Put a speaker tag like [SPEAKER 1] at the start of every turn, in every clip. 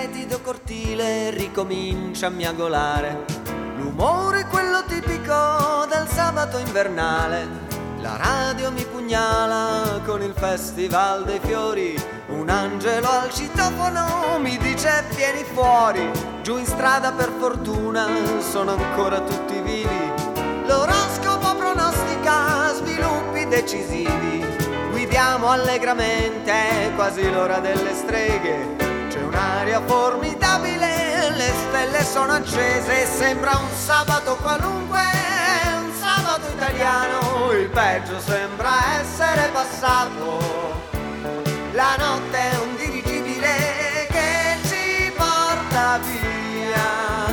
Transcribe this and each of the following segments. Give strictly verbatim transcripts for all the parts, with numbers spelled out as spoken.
[SPEAKER 1] fetido cortile ricomincia a miagolare. L'umore è quello tipico del sabato invernale. La radio mi pugnala con il festival dei fiori. Un angelo al citofono mi dice vieni fuori. Giù in strada per fortuna sono ancora tutti vivi. L'oroscopo pronostica sviluppi decisivi. Guidiamo allegramente, quasi l'ora delle streghe. C'è un'aria formidabile, le stelle sono accese. Sembra un sabato qualunque, un sabato italiano. Il peggio sembra essere passato. La notte è un dirigibile che ci porta via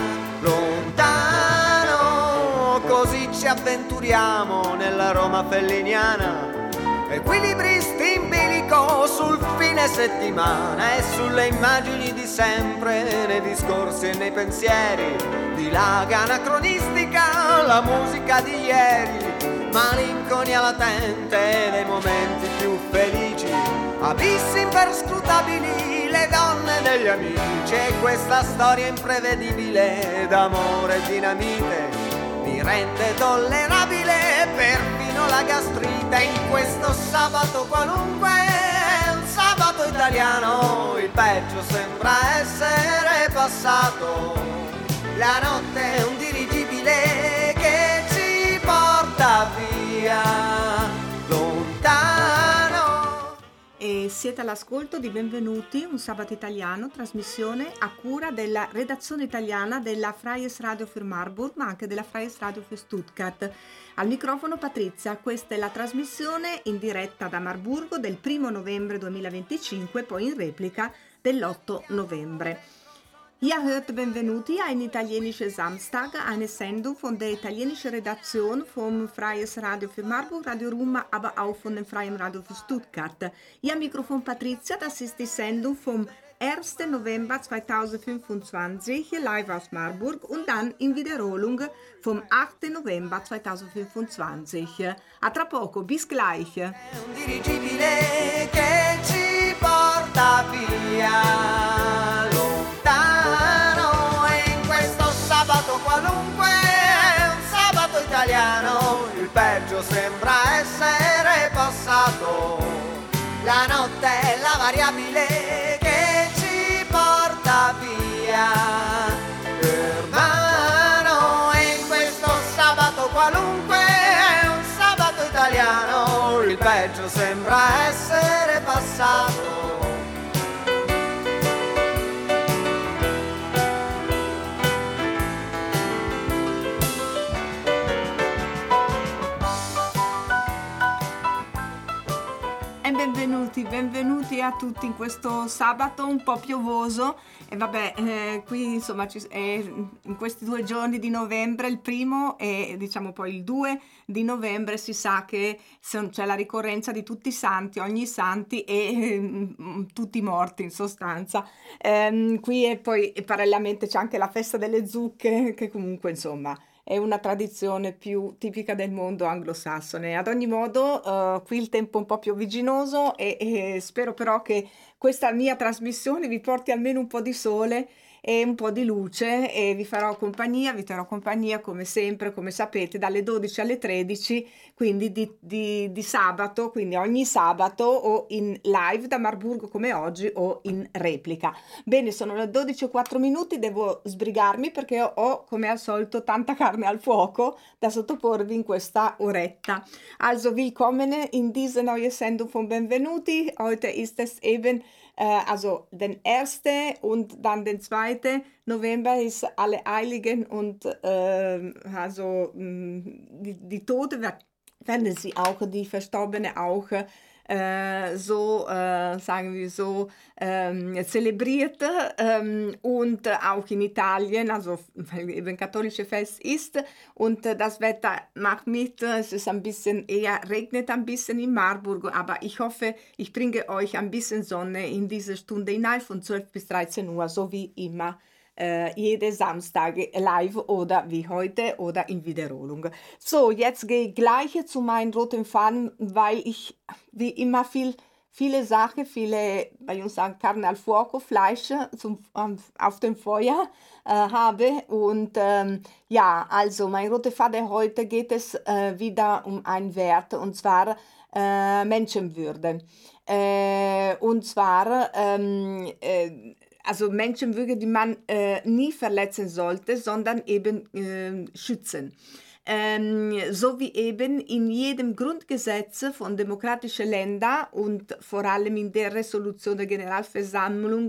[SPEAKER 1] lontano. Così ci avventuriamo nella Roma felliniana. Equilibristi in bilico sul fine settimana e sulle immagini di sempre, nei discorsi e nei pensieri. Dilaga anacronistica la musica di ieri, malinconia latente dei momenti più felici. Abissi imperscrutabili le donne degli amici e questa storia imprevedibile d'amore e dinamite mi rende tollerabile perfino la gastrite. In questo sabato qualunque, un sabato italiano, il peggio sembra essere passato. La notte è un dirigibile che ci porta via lontano.
[SPEAKER 2] E siete all'ascolto di Benvenuti, un sabato italiano, trasmissione a cura della redazione italiana della Freies Radio für Marburg, ma anche della Freies Radio für Stuttgart. Al microfono Patrizia, questa è la trasmissione in diretta da Marburgo del primo novembre duemilaventicinque, poi in replica dell'otto novembre. Ihr hört Benvenuti, ein italienischer Samstag, eine Sendung von der italienischen Redaktion vom Freies Radio für Marburg, Radio Roma, aber auch von dem Freien Radio für Stuttgart. Ihr Mikrofon Patrizia, das ist die Sendung vom ersten November zweitausendfünfundzwanzig, live aus Marburg und dann in Wiederholung vom achten November zweitausendfünfundzwanzig. A tra poco, bis gleich.
[SPEAKER 1] È un dirigibile che ci porta via lontano e in questo sabato qualunque, un sabato italiano, il peggio sembra essere passato. La notte è la variabile che ci porta via per mano e in questo sabato qualunque, un sabato italiano, il peggio sembra essere passato.
[SPEAKER 2] Benvenuti, benvenuti a tutti in questo sabato un po' piovoso e vabbè, eh, qui insomma ci, eh, in questi due giorni di novembre, il primo e diciamo poi il due di novembre si sa che son, c'è la ricorrenza di tutti i santi, ogni santi e eh, tutti morti in sostanza. Eh, qui e poi e parallelamente c'è anche la festa delle zucche che comunque insomma è una tradizione più tipica del mondo anglosassone. Ad ogni modo, uh, qui il tempo è un po' piovigginoso e, e spero però che questa mia trasmissione vi porti almeno un po' di sole e un po' di luce e vi farò compagnia, vi terrò compagnia come sempre, come sapete, dalle dodici alle tredici, quindi di, di, di sabato, quindi ogni sabato o in live da Marburgo come oggi o in replica. Bene, sono le dodici e quattro minuti, devo sbrigarmi perché ho, ho come al solito tanta carne al fuoco da sottoporvi in questa oretta. Also, willkommen in diese neue Sendung von Benvenuti. Heute ist es eben Äh, also den ersten und dann den zweiten November ist alle Heiligen und äh, also mh, die, die Tote werden sie auch, die Verstorbene auch äh, so, äh, sagen wir so, ähm, zelebriert ähm, und auch in Italien, also weil eben katholische Fest ist und äh, das Wetter macht mit, es ist ein bisschen, eher regnet ein bisschen in Marburg, aber ich hoffe, ich bringe euch ein bisschen Sonne in diese Stunde hinein von zwölf bis dreizehn Uhr, so wie immer. Äh, jede Samstag live oder wie heute oder in Wiederholung. So, jetzt gehe ich gleich zu meinen roten Fahnen, weil ich wie immer viel viele Sachen, viele, bei uns sagen Carne al fuoco, Fleisch zum, auf dem Feuer äh, habe. Und ähm, ja, also mein roter Faden heute geht es äh, wieder um einen Wert, und zwar äh, Menschenwürde. Äh, und zwar, ähm, äh, also Menschenwürde, die man äh, nie verletzen sollte, sondern eben äh, schützen. Ähm, so wie eben in jedem Grundgesetz von demokratischen Ländern und vor allem in der Resolution der Generalversammlung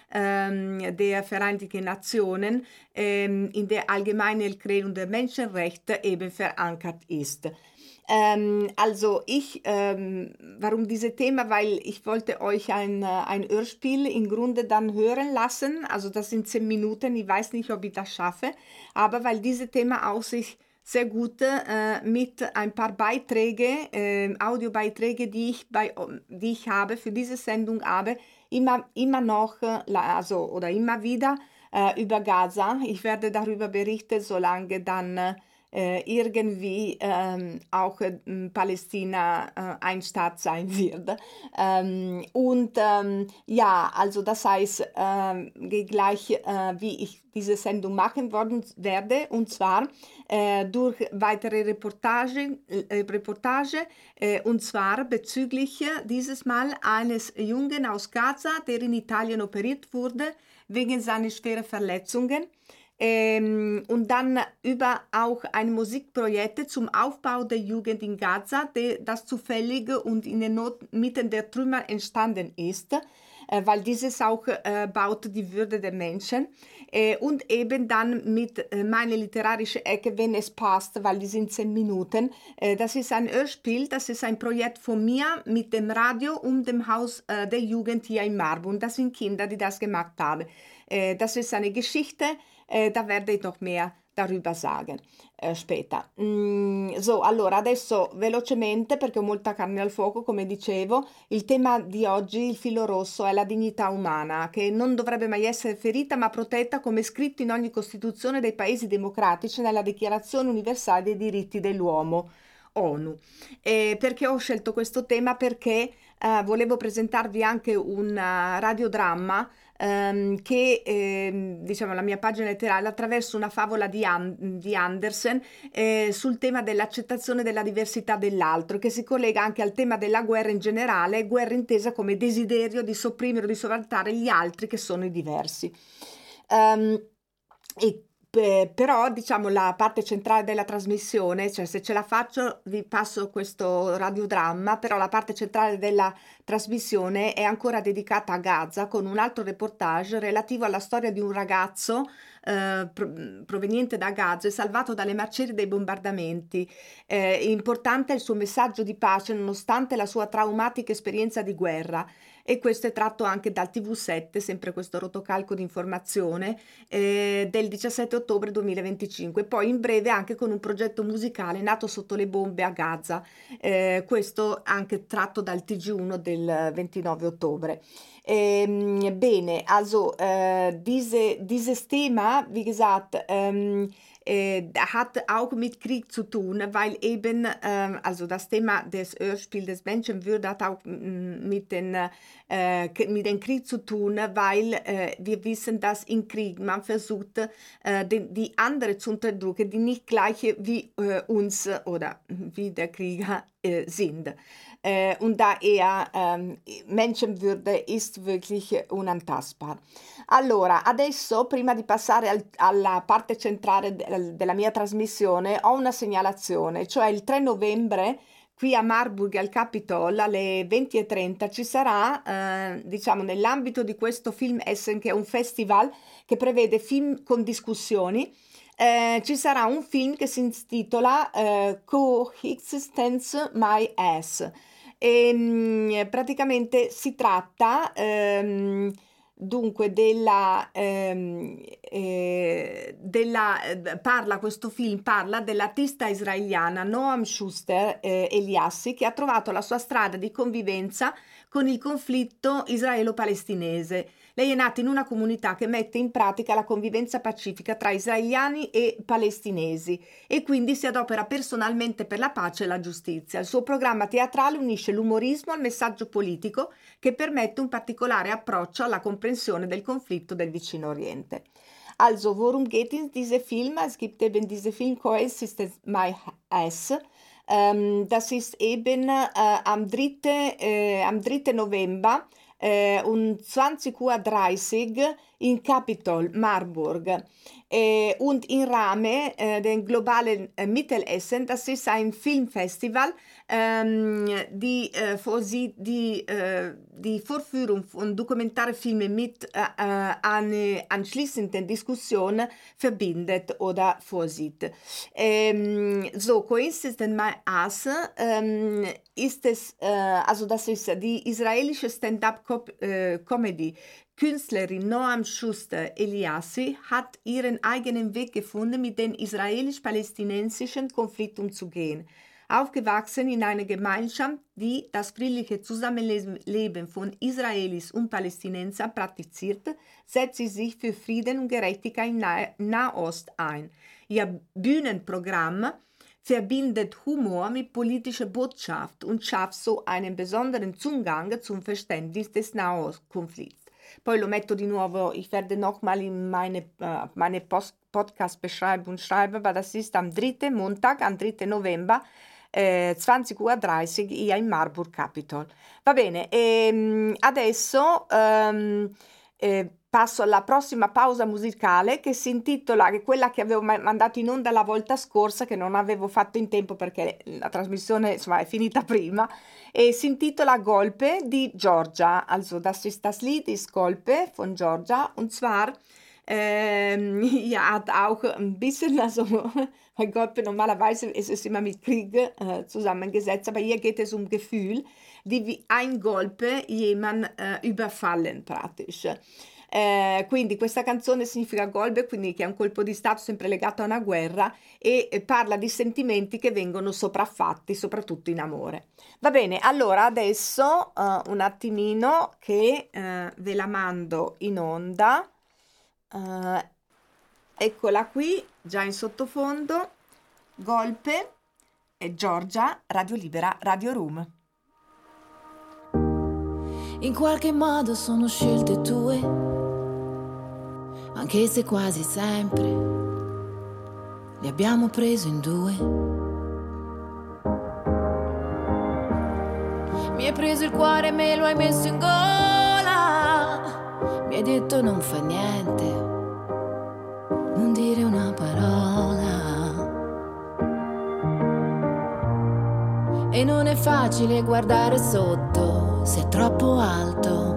[SPEAKER 2] ähm, der Vereinten Nationen ähm, in der allgemeinen Erklärung der Menschenrechte eben verankert ist. Ähm, also ich, ähm, warum dieses Thema? Weil ich wollte euch ein, ein Hörspiel im Grunde dann hören lassen, also das sind zehn Minuten, ich weiß nicht, ob ich das schaffe, aber weil dieses Thema auch sich sehr gut äh, mit ein paar Beiträge, äh, Audiobeiträge, die ich, bei, die ich habe, für diese Sendung habe, immer, immer noch, äh, also oder immer wieder äh, über Gaza. Ich werde darüber berichten, solange dann äh, irgendwie ähm, auch äh, Palästina äh, ein Staat sein wird. Ähm, und ähm, ja, also das heißt, äh, gleich äh, wie ich diese Sendung machen worden werde, und zwar äh, durch weitere Reportage, äh, Reportage äh, und zwar bezüglich äh, dieses Mal eines Jungen aus Gaza, der in Italien operiert wurde wegen seiner schweren Verletzungen. Ähm, und dann über auch ein Musikprojekt zum Aufbau der Jugend in Gaza, die, das zufällig und in den Not mitten der Trümmer entstanden ist, äh, weil dieses auch äh, baut die Würde der Menschen. Äh, und eben dann mit äh, meiner literarischen Ecke, wenn es passt, weil die sind zehn Minuten. Äh, das ist ein Hörspiel, das ist ein Projekt von mir mit dem Radio und dem Haus äh, der Jugend hier in Marbun. Das sind Kinder, die das gemacht haben. Äh, das ist eine Geschichte, Eh, da werde ich noch mehr darüber sagen eh, später. Mm, so, allora adesso velocemente, perché ho molta carne al fuoco, come dicevo, il tema di oggi, il filo rosso, è la dignità umana, che non dovrebbe mai essere ferita ma protetta come scritto in ogni Costituzione dei paesi democratici nella Dichiarazione Universale dei Diritti dell'Uomo, ONU. Eh, perché ho scelto questo tema? Perché eh, volevo presentarvi anche un uh, radiodramma ehm, che ehm, diciamo la mia pagina letterale attraverso una favola di, An- di Andersen eh, sul tema dell'accettazione della diversità dell'altro, che si collega anche al tema della guerra in generale, guerra intesa come desiderio di sopprimere o di sovrantarre gli altri che sono i diversi. Um, e Però diciamo la parte centrale della trasmissione, cioè se ce la faccio vi passo questo radiodramma, però la parte centrale della trasmissione è ancora dedicata a Gaza, con un altro reportage relativo alla storia di un ragazzo eh, proveniente da Gaza e salvato dalle macerie dei bombardamenti. Eh, importante è il suo messaggio di pace nonostante la sua traumatica esperienza di guerra. E questo è tratto anche dal T V sette, sempre questo rotocalco di informazione, eh, del diciassette ottobre duemilaventicinque. Poi in breve anche con un progetto musicale nato sotto le bombe a Gaza, eh, questo anche tratto dal T G uno del ventinove ottobre. Ähm, bene, also äh, diese, dieses Thema, wie gesagt, ähm, äh, hat auch mit Krieg zu tun, weil eben, ähm, also das Thema des Hörspiels des Menschenwürde hat auch mit, den, äh, mit dem Krieg zu tun, weil äh, wir wissen, dass im Krieg man versucht, äh, die, die andere zu unterdrücken, die nicht gleiche wie äh, uns oder wie der Krieger äh, sind. Äh, und da er ähm, Menschenwürde ist wirklich unantastbar. Allora, adesso prima di passare al, alla parte centrale de- della mia trasmissione ho una segnalazione, cioè il tre novembre qui a Marburg al Capitol alle venti e trenta ci sarà, eh, diciamo nell'ambito di questo Film Essen, che è un festival che prevede film con discussioni. Eh, ci sarà un film che si intitola eh, Coexistence My Ass. E mh, praticamente si tratta ehm, dunque della, ehm, eh, della parla questo film parla dell'artista israeliana Noam Schuster eh, Eliassi, che ha trovato la sua strada di convivenza con il conflitto israelo-palestinese. Lei è nata in una comunità che mette in pratica la convivenza pacifica tra israeliani e palestinesi e quindi si adopera personalmente per la pace e la giustizia. Il suo programma teatrale unisce l'umorismo al messaggio politico che permette un particolare approccio alla comprensione del conflitto del Vicino Oriente. Also, worum geht in diesem Film? Es gibt eben diesen Film Coexistence My Ass. Ähm, das ist eben äh, am dritten äh, am dritten November äh, um zwanzig Uhr dreißig in Capitol, Marburg. Äh, und im Rahmen äh, den globalen äh, Mittelessen, das ist ein Filmfestival, ähm, die, äh, vorsieht die, äh, die Vorführung von Dokumentarfilmen mit äh, einer anschließenden Diskussion verbindet oder vorsieht. Ähm, so, Coincident My Ass ähm, ist es, äh, also das ist die israelische Stand-up-Comedy. Künstlerin Noam Schuster Eliassi hat ihren eigenen Weg gefunden, mit dem israelisch-palästinensischen Konflikt umzugehen. Aufgewachsen in einer Gemeinschaft, die das friedliche Zusammenleben von Israelis und Palästinensern praktiziert, setzt sie sich für Frieden und Gerechtigkeit im Nah- Nahost ein. Ihr Bühnenprogramm verbindet Humor mit politischer Botschaft und schafft so einen besonderen Zugang zum Verständnis des Nahostkonflikts. Poi lo metto di nuovo, ich werde nochmal in meine, uh, meine Post- Podcast-Beschreibung schreiben, weil das ist am dritten Montag, am dritten November, eh, zwanzig Uhr dreißig, hier in Marburg Capitol. Va bene, e adesso um, eh, passo alla prossima pausa musicale che si intitola, che è quella che avevo mandato in onda la volta scorsa, che non avevo fatto in tempo perché la trasmissione insomma è finita prima, e si intitola Golpe di Georgia. Also das ist das Lied ist Golpe von Georgia und zwar ähm, ja, hat auch ein bisschen, also bei Golpe normalerweise ist es immer mit Krieg äh, zusammengesetzt, aber hier geht es um Gefühl, die wie ein Golpe jemand äh, überfallen praktisch. Eh, quindi questa canzone significa golpe, quindi che è un colpo di stato sempre legato a una guerra e eh, parla di sentimenti che vengono sopraffatti soprattutto in amore. Va bene, allora adesso uh, un attimino che uh, ve la mando in onda, uh, eccola qui già in sottofondo, Golpe e Georgia, Radio Libera, Radio Room.
[SPEAKER 3] In qualche modo sono scelte tue, anche se quasi sempre li abbiamo preso in due. Mi hai preso il cuore e me lo hai messo in gola, mi hai detto non fa niente, non dire una parola. E non è facile guardare sotto se è troppo alto,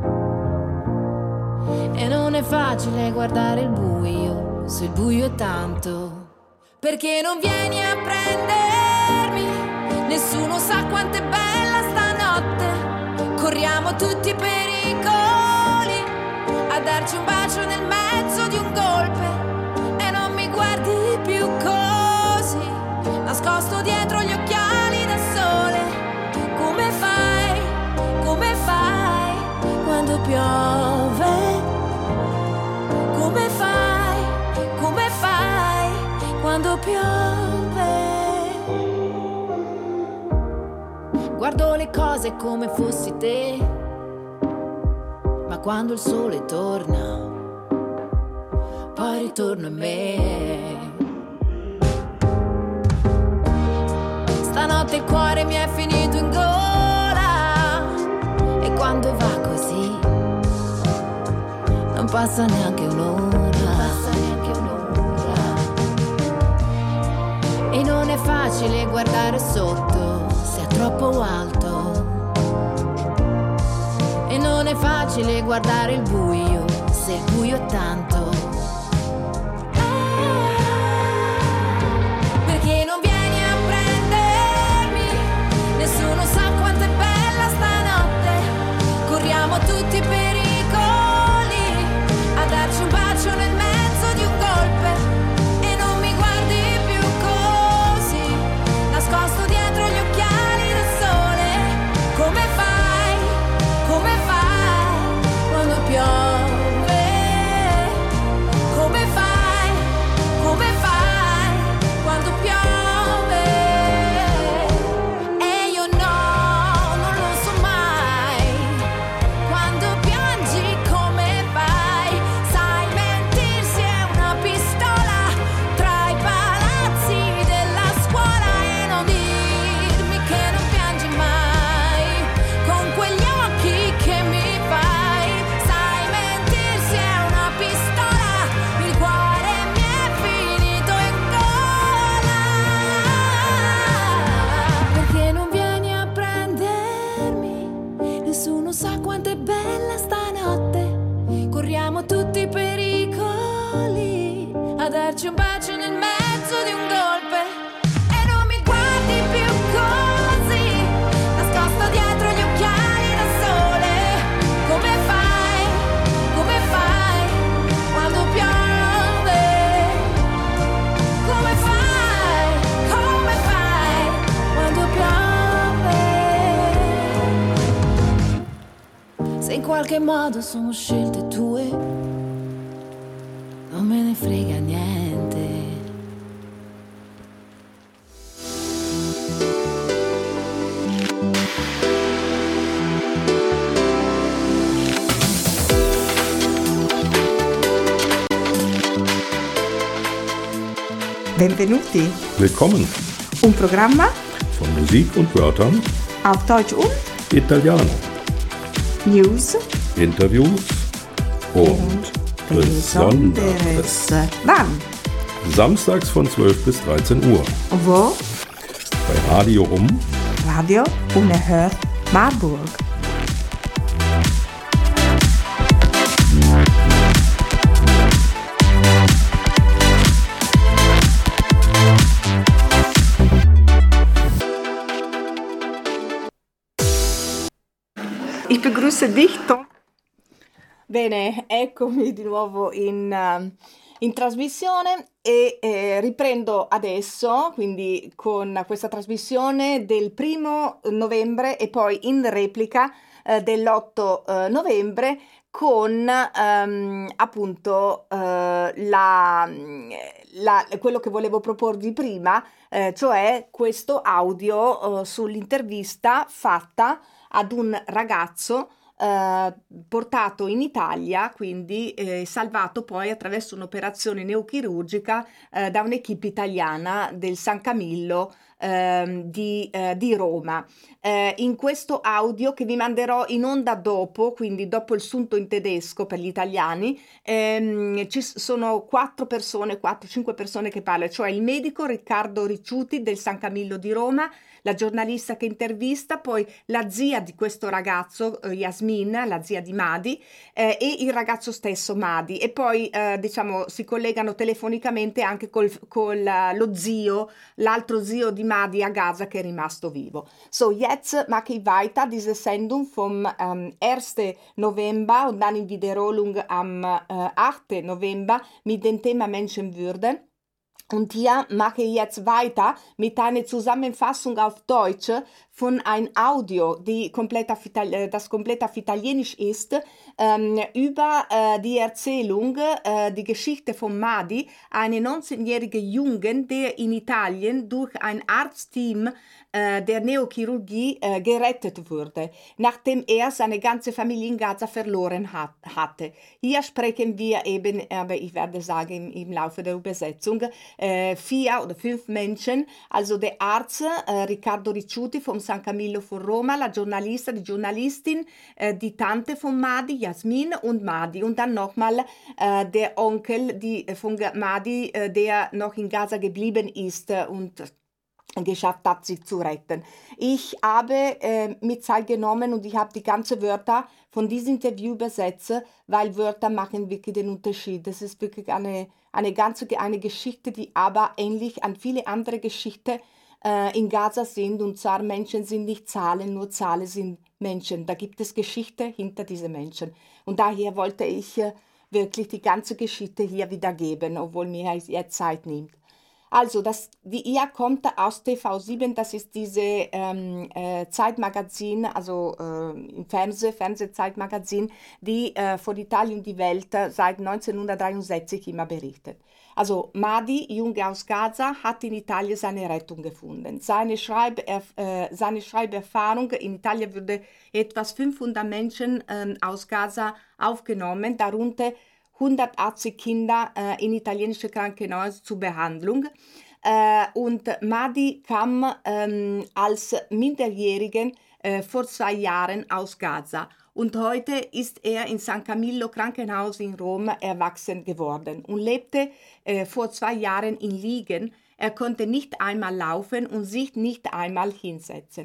[SPEAKER 3] e non è facile guardare il buio se il buio è tanto. Perché non vieni a prendermi, nessuno sa quanto è bella stanotte. Corriamo tutti i pericoli a darci un bacio nel mezzo di un golpe, e non mi guardi più così, nascosto dietro gli occhiali da sole. Come fai, come fai quando piove? Come fai, come fai quando piove? Guardo le cose come fossi te, ma quando il sole torna, poi ritorno in me. Stanotte il cuore mi è finito in gola, e quando va così non passa neanche un'ora, passa neanche un'ora. E non è facile guardare sotto se è troppo alto, e non è facile guardare il buio se il buio è tanto. Perché non vieni a prendermi, nessuno sa quanto è bella stanotte. Corriamo tutti per darci un bacio nel mezzo di un golpe, e non mi guardi più così, nascosto dietro gli occhiali del sole. Come fai, come fai quando piove? di pericoli, a darci un bacio nel mezzo di un golpe. E non mi guardi più così, nascosto dietro gli occhiali da sole. Come fai, come fai, quando piove? Come fai, come fai, quando piove? Se in qualche modo sono scelte tue, non me ne frega niente.
[SPEAKER 2] Benvenuti.
[SPEAKER 4] Willkommen
[SPEAKER 2] Un programma
[SPEAKER 4] von Musik und Wörtern,
[SPEAKER 2] auf Deutsch und
[SPEAKER 4] Italiano,
[SPEAKER 2] News
[SPEAKER 4] Interviews und Besonderes.
[SPEAKER 2] Wann?
[SPEAKER 4] Samstags von zwölf bis dreizehn Uhr
[SPEAKER 2] Wo?
[SPEAKER 4] bei Radio Rum.
[SPEAKER 2] Radio Unerhört Marburg. Ich begrüße dich, Tom. Bene, eccomi di nuovo in, uh, in trasmissione e eh, riprendo adesso, quindi con questa trasmissione del primo novembre e poi in replica eh, dell'otto eh, novembre con um, appunto uh, la, la, quello che volevo proporvi prima, eh, cioè questo audio uh, sull'intervista fatta ad un ragazzo eh, portato in Italia, quindi eh, salvato poi attraverso un'operazione neochirurgica eh, da un'equipe italiana del San Camillo eh, di, eh, di Roma. Eh, in questo audio che vi manderò in onda dopo, quindi dopo il sunto in tedesco per gli italiani, ehm, ci sono quattro persone, quattro cinque persone che parlano, cioè il medico Riccardo Ricciuti del San Camillo di Roma, la giornalista che intervista, poi la zia di questo ragazzo, eh, Yasmin, la zia di Madi, eh, e il ragazzo stesso Madi, e poi eh, diciamo si collegano telefonicamente anche col, col lo zio, l'altro zio di Madi a Gaza che è rimasto vivo. So, jetzt mache ich weiter diese Sendung vom ähm, ersten November und dann in Wiederholung am äh, achten November mit dem Thema Menschenwürde. Und hier mache ich jetzt weiter mit einer Zusammenfassung auf Deutsch von ein Audio, die komplett auf Itali- das komplett auf Italienisch ist, ähm, über äh, die Erzählung, äh, die Geschichte von Madi, eine neunzehnjährige Jungen, der in Italien durch ein Arztteam äh, der Neochirurgie äh, gerettet wurde, nachdem er seine ganze Familie in Gaza verloren hat, hatte. Hier sprechen wir eben, aber ich werde sagen im Laufe der Übersetzung, äh, vier oder fünf Menschen, also der Arzt äh, Riccardo Ricciuti vom San Camillo von Roma, la giornalista, die Journalistin, äh, die Tante von Madi, Yasmin und Madi und dann nochmal äh, der Onkel die, von Madi, äh, der noch in Gaza geblieben ist äh, und geschafft hat, sich zu retten. Ich habe äh, mit Zeit genommen und ich habe die ganzen Wörter von diesem Interview übersetzt, weil Wörter machen wirklich den Unterschied. Das ist wirklich eine, eine ganze eine Geschichte, die aber ähnlich an viele andere Geschichten äh, in Gaza sind. Und zwar Menschen sind nicht Zahlen, nur Zahlen sind Menschen. Da gibt es Geschichte hinter diesen Menschen. Und daher wollte ich äh, wirklich die ganze Geschichte hier wiedergeben, obwohl mir jetzt Zeit nimmt. Also, das, die ihr kommt aus T V sieben, das ist diese ähm, äh, Zeitmagazin, also äh, im Fernseh, Fernsehzeitmagazin, die äh, von Italien und die Welt äh, seit neunzehnhundertdreiundsechzig immer berichtet. Also Madi, Junge aus Gaza, hat in Italien seine Rettung gefunden. Seine, Schreiberf- äh, seine Schreiberfahrung in Italien wurde etwas fünfhundert Menschen äh, aus Gaza aufgenommen, darunter hundertachtzig Kinder äh, in italienische Krankenhäuser zur Behandlung. Äh, und Madi kam ähm, als Minderjährigen äh, vor zwei Jahren aus Gaza. Und heute ist er in San Camillo Krankenhaus in Rom erwachsen geworden und lebte äh, vor zwei Jahren in Liegen. Er konnte nicht einmal laufen und sich nicht einmal hinsetzen.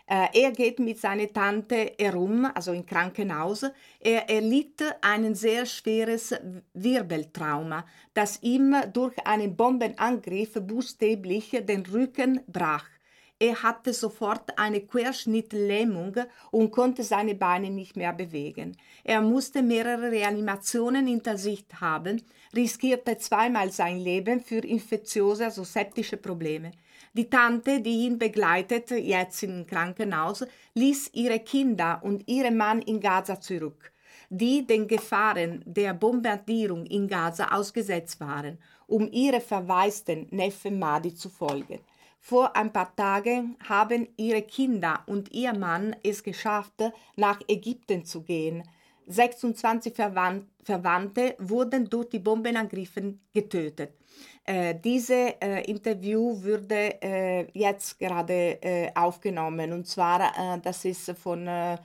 [SPEAKER 2] Äh, er geht mit seiner Tante herum, also im Krankenhaus. Er erlitt ein sehr schweres Wirbeltrauma, das ihm durch einen Bombenangriff buchstäblich den Rücken brach. Er hatte sofort eine Querschnittlähmung und konnte seine Beine nicht mehr bewegen. Er musste mehrere Reanimationen hinter sich haben, riskierte zweimal sein Leben für infektiöse, also septische Probleme. Die Tante, die ihn begleitet, jetzt im Krankenhaus, ließ ihre Kinder und ihren Mann in Gaza zurück, die den Gefahren der Bombardierung in Gaza ausgesetzt waren, um ihre verwaisten Neffen Mahdi zu folgen. Vor ein paar Tagen haben ihre Kinder und ihr Mann es geschafft, nach Ägypten zu gehen. sechsundzwanzig Verwand- Verwandte wurden durch die Bombenangriffe getötet. Äh, dieses äh, Interview wurde äh, jetzt gerade äh, aufgenommen, und zwar, äh, das ist von äh,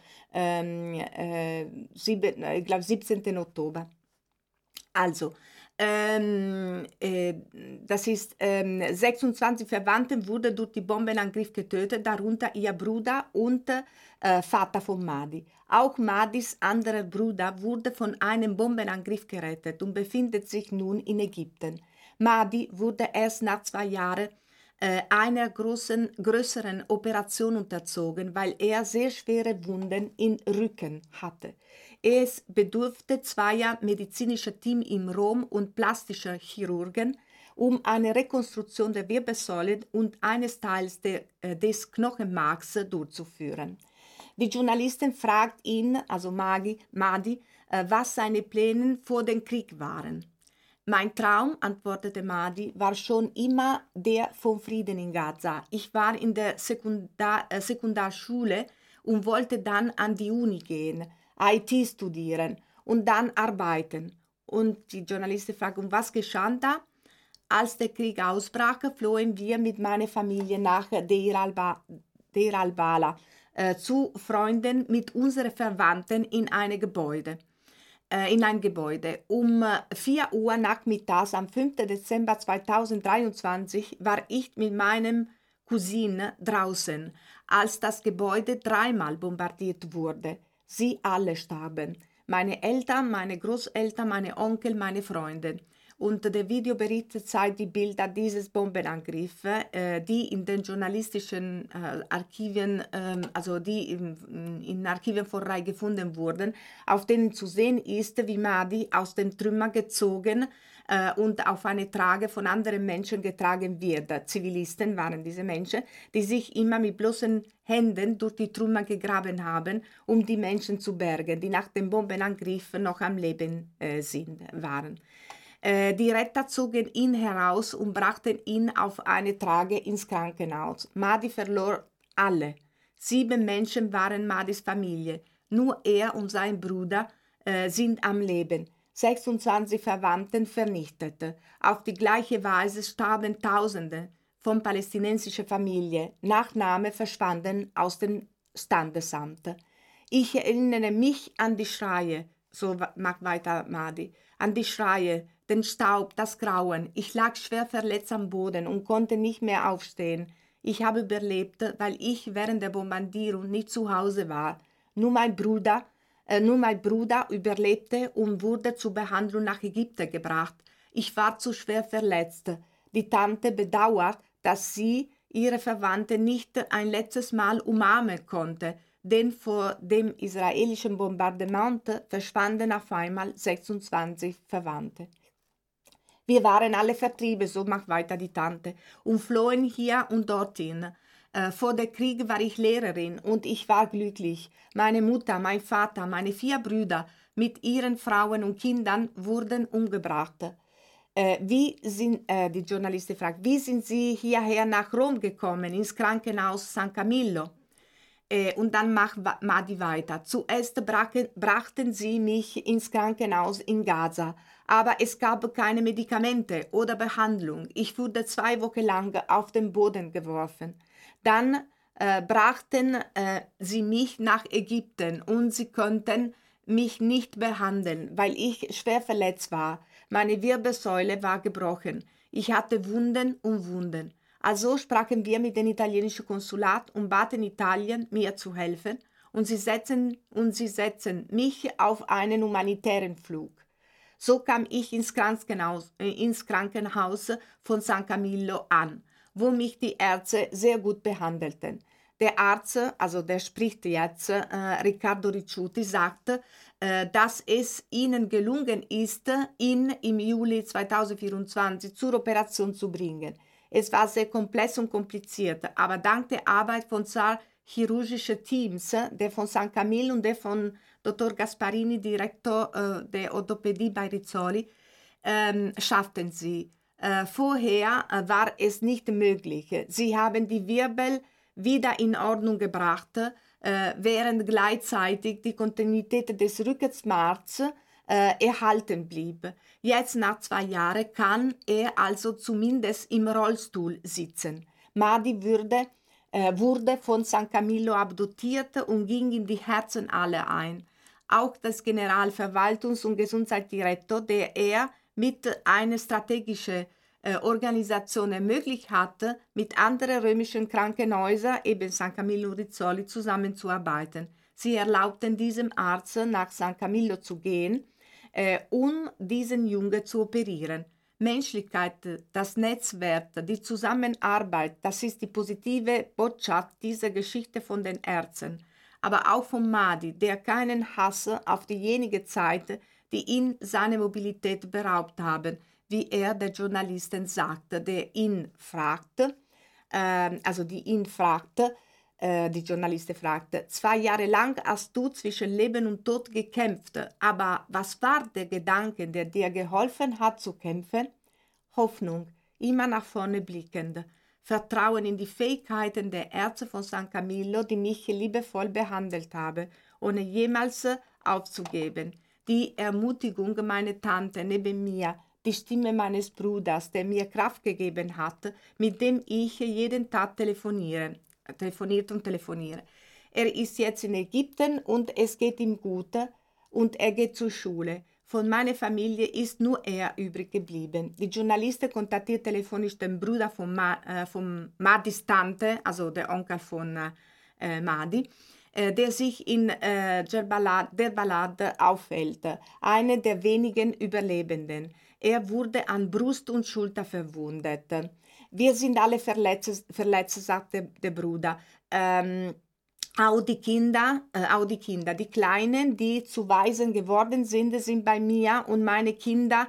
[SPEAKER 2] äh, sieben, ich glaube, siebzehnten Oktober. Also, Ähm, äh, das ist ähm, sechsundzwanzig Verwandte wurden durch die Bombenangriff getötet, darunter ihr Bruder und äh, Vater von Mahdi. Auch Mahdis anderer Bruder wurde von einem Bombenangriff gerettet und befindet sich nun in Ägypten. Mahdi wurde erst nach zwei Jahren äh, einer großen, größeren Operation unterzogen, weil er sehr schwere Wunden im Rücken hatte. Es bedurfte zweier medizinischer Teams in Rom und plastischer Chirurgen, um eine Rekonstruktion der Wirbelsäule und eines Teils de, äh, des Knochenmarks durchzuführen. Die Journalistin fragt ihn, also Mahdi, Mahdi äh, was seine Pläne vor dem Krieg waren. Mein Traum, antwortete Mahdi, war schon immer der vom Frieden in Gaza. Ich war in der Sekundar, äh, Sekundarschule und wollte dann an die Uni gehen, I T studieren und dann arbeiten. Und die Journalistin fragt, und was geschah da? Als der Krieg ausbrach, flohen wir mit meiner Familie nach Deir al-Ba- Deir al-Bala äh, zu Freunden mit unseren Verwandten in ein Gebäude. Äh, in ein Gebäude. Um vier Uhr nachmittags am fünften Dezember zweitausenddreiundzwanzig war ich mit meinem Cousin draußen, als das Gebäude dreimal bombardiert wurde. Sie alle starben. Meine Eltern, meine Großeltern, meine Onkel, meine Freunde. Und der Videobericht zeigt die Bilder dieses Bombenangriffs, äh, die in den journalistischen äh, Archiven, äh, also die in, in Archiven vorrei gefunden wurden, auf denen zu sehen ist, wie Mahdi aus den Trümmern gezogen äh, und auf eine Trage von anderen Menschen getragen wird. Zivilisten waren diese Menschen, die sich immer mit bloßen Händen durch die Trümmer gegraben haben, um die Menschen zu bergen, die nach dem Bombenangriff noch am Leben äh, sind, waren. Die Retter zogen ihn heraus und brachten ihn auf eine Trage ins Krankenhaus. Mahdi verlor alle. Sieben Menschen waren Mahdis Familie. Nur er und sein Bruder äh, sind am Leben. sechsundzwanzig Verwandten vernichtet. Auf die gleiche Weise starben Tausende von palästinensischen Familien. Nachname verschwanden aus dem Standesamt. Ich erinnere mich an die Schreie, so macht weiter Mahdi, an die Schreie, den Staub, das Grauen. Ich lag schwer verletzt am Boden und konnte nicht mehr aufstehen. Ich habe überlebt, weil ich während der Bombardierung nicht zu Hause war. Nur mein Bruder, äh, nur mein Bruder überlebte und wurde zur Behandlung nach Ägypten gebracht. Ich war zu schwer verletzt. Die Tante bedauert, dass sie ihre Verwandten nicht ein letztes Mal umarmen konnte, denn vor dem israelischen Bombardement verschwanden auf einmal sechsundzwanzig Verwandte. Wir waren alle vertrieben, so macht weiter die Tante, und flohen hier und dorthin. Äh, vor dem Krieg war ich Lehrerin und ich war glücklich. Meine Mutter, mein Vater, meine vier Brüder mit ihren Frauen und Kindern wurden umgebracht. Äh, wie sind, äh, die Journalistin fragt, wie sind Sie hierher nach Rom gekommen, ins Krankenhaus San Camillo? Äh, und dann macht Mahdi weiter. Zuerst brachen, brachten sie mich ins Krankenhaus in Gaza, aber es gab keine Medikamente oder Behandlung. Ich wurde zwei Wochen lang auf den Boden geworfen. Dann äh, brachten äh, sie mich nach Ägypten und sie konnten mich nicht behandeln, weil ich schwer verletzt war. Meine Wirbelsäule war gebrochen. Ich hatte Wunden und Wunden. Also sprachen wir mit dem italienischen Konsulat und baten Italien, mir zu helfen, und sie setzen, und sie setzen mich auf einen humanitären Flug. So kam ich ins Krankenhaus, äh, ins Krankenhaus von San Camillo an, wo mich die Ärzte sehr gut behandelten. Der Arzt, also der spricht jetzt, äh, Riccardo Ricciuti, sagte, äh, dass es ihnen gelungen ist, ihn im Juli zweitausendvierundzwanzig zur Operation zu bringen. Es war sehr komplex und kompliziert, aber dank der Arbeit von zwei chirurgischen Teams, der von San Camillo und der von Doktor Gasparini, Direktor äh, der Orthopädie bei Rizzoli, ähm, schafften sie. Äh, vorher äh, war es nicht möglich. Sie haben die Wirbel wieder in Ordnung gebracht, äh, während gleichzeitig die Kontinuität des Rückenmarks äh, erhalten blieb. Jetzt nach zwei Jahren kann er also zumindest im Rollstuhl sitzen. Madi würde, äh, wurde von San Camillo adoptiert und ging in die Herzen aller ein. Auch das Generalverwaltungs- und Gesundheitsdirektor, der er mit einer strategischen äh, Organisation ermöglicht hatte, mit anderen römischen Krankenhäusern, eben San Camillo und Rizzoli, zusammenzuarbeiten. Sie erlaubten diesem Arzt, nach San Camillo zu gehen, äh, um diesen Jungen zu operieren. Menschlichkeit, das Netzwerk, die Zusammenarbeit, das ist die positive Botschaft dieser Geschichte von den Ärzten. Aber auch von Madi, der keinen Hass auf diejenige Zeit, die ihn seine Mobilität beraubt haben, wie er der Journalisten sagte, der ihn fragte, äh, also die ihn fragte, äh, die Journalistin fragte, zwei Jahre lang hast du zwischen Leben und Tod gekämpft, aber was war der Gedanke, der dir geholfen hat zu kämpfen? Hoffnung, immer nach vorne blickend, Vertrauen in die Fähigkeiten der Ärzte von San Camillo, die mich liebevoll behandelt haben, ohne jemals aufzugeben. Die Ermutigung meiner Tante neben mir, die Stimme meines Bruders, der mir Kraft gegeben hat, mit dem ich jeden Tag telefoniere, telefoniert und telefoniere. Er ist jetzt in Ägypten und es geht ihm gut und er geht zur Schule. Von meiner Familie ist nur er übrig geblieben. Die Journalistin kontaktiert telefonisch den Bruder von, Ma, äh, von Madis Tante, also der Onkel von äh, Madi, äh, der sich in äh, Derbalad aufhält, einer der wenigen Überlebenden. Er wurde an Brust und Schulter verwundet. Wir sind alle verletzt, verletzt sagte der Bruder. Ähm, Auch die Kinder, äh, auch die Kinder, die Kleinen, die zu Waisen geworden sind, sind bei mir und meine Kinder,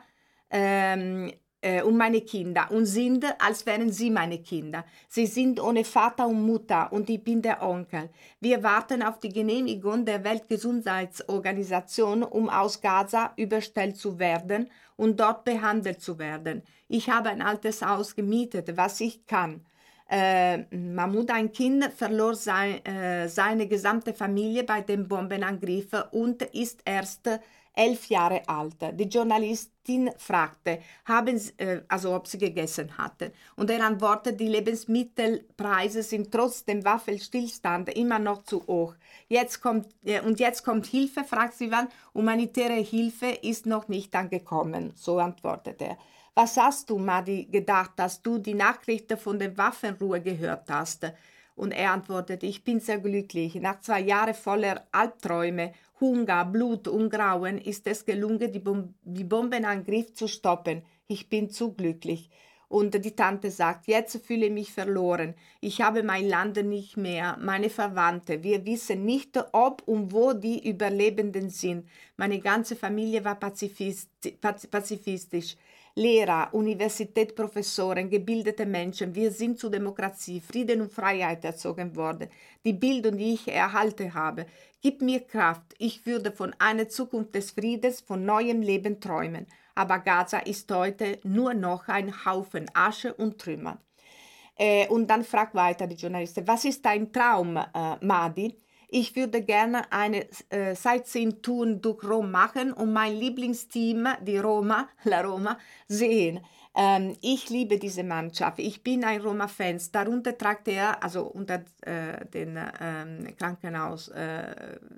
[SPEAKER 2] ähm, äh, und meine Kinder und sind, als wären sie meine Kinder. Sie sind ohne Vater und Mutter und ich bin der Onkel. Wir warten auf die Genehmigung der Weltgesundheitsorganisation, um aus Gaza überstellt zu werden und dort behandelt zu werden. Ich habe ein altes Haus gemietet, was ich kann. Äh, Mahmoud, ein Kind, verlor sein, äh, seine gesamte Familie bei dem Bombenangriff und ist erst elf Jahre alt. Die Journalistin fragte, haben sie, äh, also ob sie gegessen hatten. Und er antwortete, die Lebensmittelpreise sind trotz dem Waffenstillstand immer noch zu hoch. Jetzt kommt, äh, und jetzt kommt Hilfe, fragt sie wann. Humanitäre Hilfe ist noch nicht angekommen, so antwortete er. Was hast du, Madi, gedacht, dass du die Nachrichten von der Waffenruhe gehört hast? Und er antwortete, ich bin sehr glücklich. Nach zwei Jahren voller Albträume, Hunger, Blut und Grauen ist es gelungen, die, Bom- die Bombenangriff zu stoppen. Ich bin zu glücklich. Und die Tante sagt, jetzt fühle ich mich verloren. Ich habe mein Land nicht mehr, meine Verwandte. Wir wissen nicht, ob und wo die Überlebenden sind. Meine ganze Familie war pazifist, pazifistisch. Lehrer, Universität, Professoren, gebildete Menschen, wir sind zu Demokratie, Frieden und Freiheit erzogen worden. Die Bildung, die ich erhalten habe, gibt mir Kraft. Ich würde von einer Zukunft des Friedens, von neuem Leben träumen. Aber Gaza ist heute nur noch ein Haufen Asche und Trümmer. Äh, und dann fragt weiter die Journalistin, was ist dein Traum, äh, Madi? Ich würde gerne eine äh, Sightseeing-Tour durch Rom machen und mein Lieblingsteam, die Roma, La Roma, sehen. Ähm, ich liebe diese Mannschaft. Ich bin ein Roma-Fan. Darunter tragt er, also unter äh, dem äh, Krankenhaus, äh,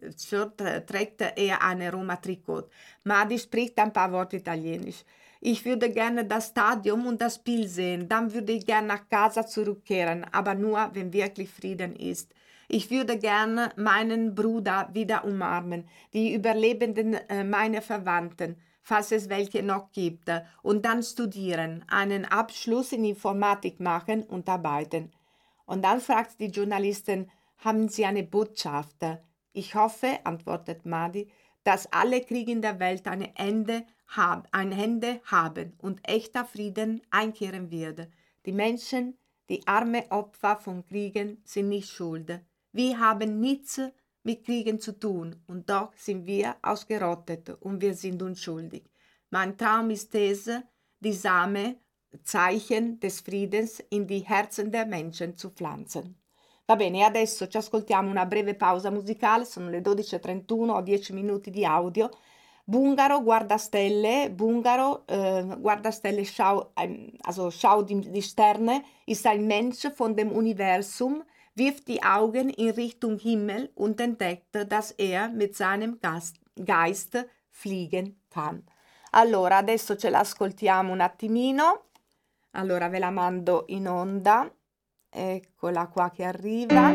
[SPEAKER 2] Shirt trägt er eine Roma-Trikot. Madi spricht ein paar Worte Italienisch. Ich würde gerne das Stadion und das Spiel sehen. Dann würde ich gerne nach Casa zurückkehren, aber nur, wenn wirklich Frieden ist. Ich würde gerne meinen Bruder wieder umarmen, die Überlebenden äh, meiner Verwandten, falls es welche noch gibt, und dann studieren, einen Abschluss in Informatik machen und arbeiten. Und dann fragt die Journalistin, haben Sie eine Botschaft? Ich hoffe, antwortet Madi, dass alle Kriege in der Welt ein Ende, hab, ein Ende haben und echter Frieden einkehren wird. Die Menschen, die arme Opfer von Kriegen, sind nicht schuld. Wir haben nichts mit Kriegen zu tun und doch sind wir ausgerottet und wir sind unschuldig. Mein Traum ist es, die Same, Zeichen des Friedens in die Herzen der Menschen zu pflanzen. Va bene, adesso ci ascoltiamo una breve pausa musicale, sono le dodici e trentuno, ho dieci minuti di audio. Bungaro, Guardastelle, Bungaro, äh, Guardastelle, schau, also schau die, die Sterne, ist ein Mensch von dem Universum, wirft die Augen in Richtung Himmel und entdeckt, dass er mit seinem Geist, Geist fliegen kann. Allora, adesso ce l'ascoltiamo un attimino. Allora, ve la mando in onda. Eccola qua che arriva.